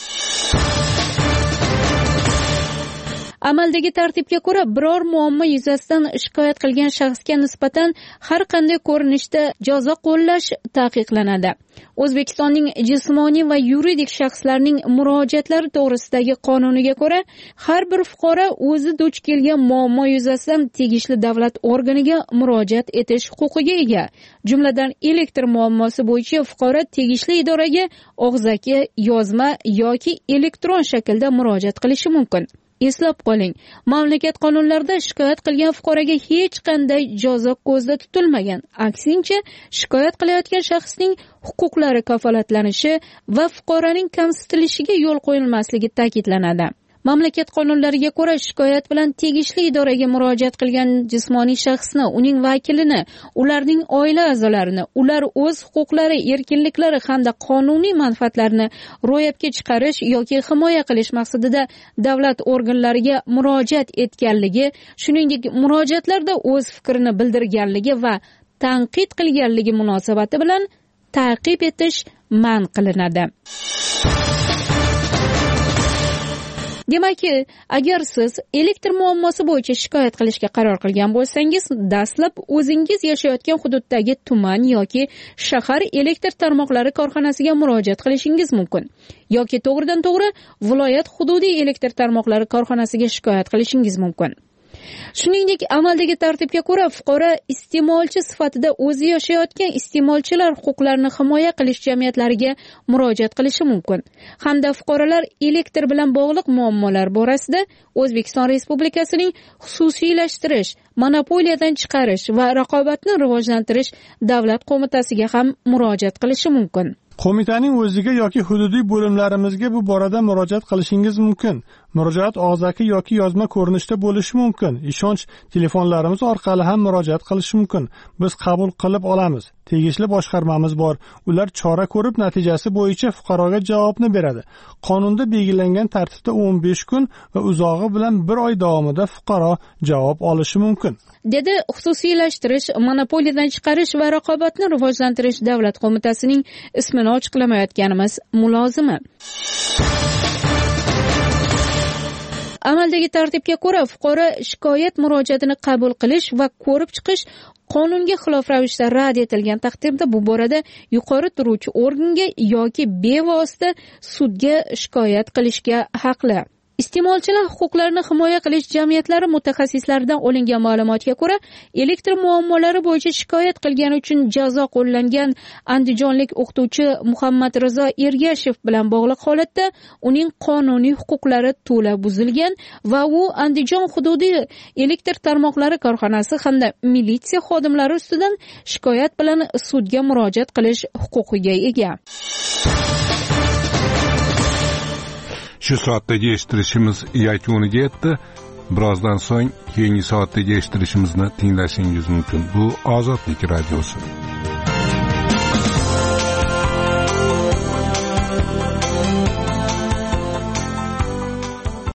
Amaldagi tartibga ko'ra, biror muammo yuzasidan shikoyat qilgan shaxsga nisbatan har qanday ko'rinishda jazo qo'llash taqiqlanadi. O'zbekistonning jismoniy va yuridik shaxslarning murojaatlari to'g'risidagi qonuniga ko'ra, har bir fuqaro o'zi duch kelgan muammo yuzasidan tegishli davlat organiga murojaat etish huquqiga ega. Jumladan, elektr muammosi bo'yicha fuqaro tegishli idoraga og'zaki, yozma yoki elektron shaklda murojaat qilishi mumkin. Eslab qoling, mamlakat qonunlarida shikoyat qilgan fuqaroga hech qanday jazo ko'zda tutilmagan. Aksincha, shikoyat qilayotgan shaxsning huquqlari kafolatlanishi va fuqaroning kamsitilishiga yo'l qo'yilmasligi ta'kidlanadi. Mamlakat qonunlariga ko'ra, shikoyat bilan tegishli idoraga murojaat qilgan jismoniy shaxsni, uning vakilini, ularning oila a'zolarini, ular o'z huquqlari, erkinliklari hamda qonuniy manfaatlarini ro'yobga chiqarish yoki himoya qilish maqsadida davlat organlariga murojaat etganligi, shuningdek, murojaatlarda o'z fikrini bildirganligi va tanqid qilganligi munosabati bilan ta'qib etish man qilinadi. Demakki, agar siz elektr muammosi bo'yicha shikoyat qilishga qaror qilgan bo'lsangiz, dastlab o'zingiz yashayotgan hududdagi tuman yoki shahar elektr tarmoqlari korxonasiga murojaat qilishingiz mumkin. Yoki to'g'ridan-to'g'ri viloyat hududiy elektr tarmoqlari korxonasiga shikoyat qilishingiz mumkin. Shuningdek, amaldagi tartibga ko'ra, fuqaro iste'molchi sifatida o'zi yashayotgan iste'molchilar huquqlarini himoya qilish jamiyatlariga murojaat qilishi mumkin. Hamda fuqarolar elektr bilan bog'liq muammolar borasida O'zbekiston Respublikasining xususiylashtirish, monopoliyadan chiqarish va raqobatni rivojlantirish davlat qo'mitasiga ham murojaat qilishi mumkin. Qo'mitaning o'ziga yoki hududiy bo'limlarimizga bu borada murojaat qilishingiz mumkin. Murojaat og'zaki yoki yozma ko'rinishda bo'lishi mumkin. Ishonch telefonlarimiz orqali ham murojaat qilish mumkin. Biz qabul qilib olamiz. tegishli boshqarmamiz bor. Ular chora ko'rib natijasi bo'yicha fuqaroga javobni beradi. Qonunda belgilangan tartibda 15 kun va uzog'i bilan 1 oy davomida fuqaro javob olishi mumkin. Dedi xususiylashtirish, monopoliyadan chiqarish va raqobatni rivojlantirish davlat qo'mitasining ismini ochiqlamayotganimiz mulozimi. Amaldagi tartibga ko'ra fuqaro shikoyat murojaatini qabul qilish va ko'rib chiqish qonunga xilof ravishda rad etilgan taqdirda bu borada yuqori turuvchi organga yoki bevosita sudga shikoyat qilishga haqli. Iste'molchilar huquqlarini himoya qilish jamiyatlari mutaxassislaridan olingan ma'lumotga ko'ra, elektr muammolari bo'yicha shikoyat qilgani uchun jazo qo'llangan andijonlik o'qituvchi Muhammad Rizo Ergashev bilan bog'liq holatda uning qonuniy huquqlari to'la buzilgan va u Andijon hududiy elektr tarmoqlari korxonasi hamda militsiya xodimlari ustidan shikoyat bilan sudga murojaat qilish huquqiga ega. Shu soatdagi eshittirishimiz yakuniga yetdi. Birozdan so'ng keyingi soatdagi eshittirishimizni tinglashingiz mumkin. Bu Ozodlik radiosi.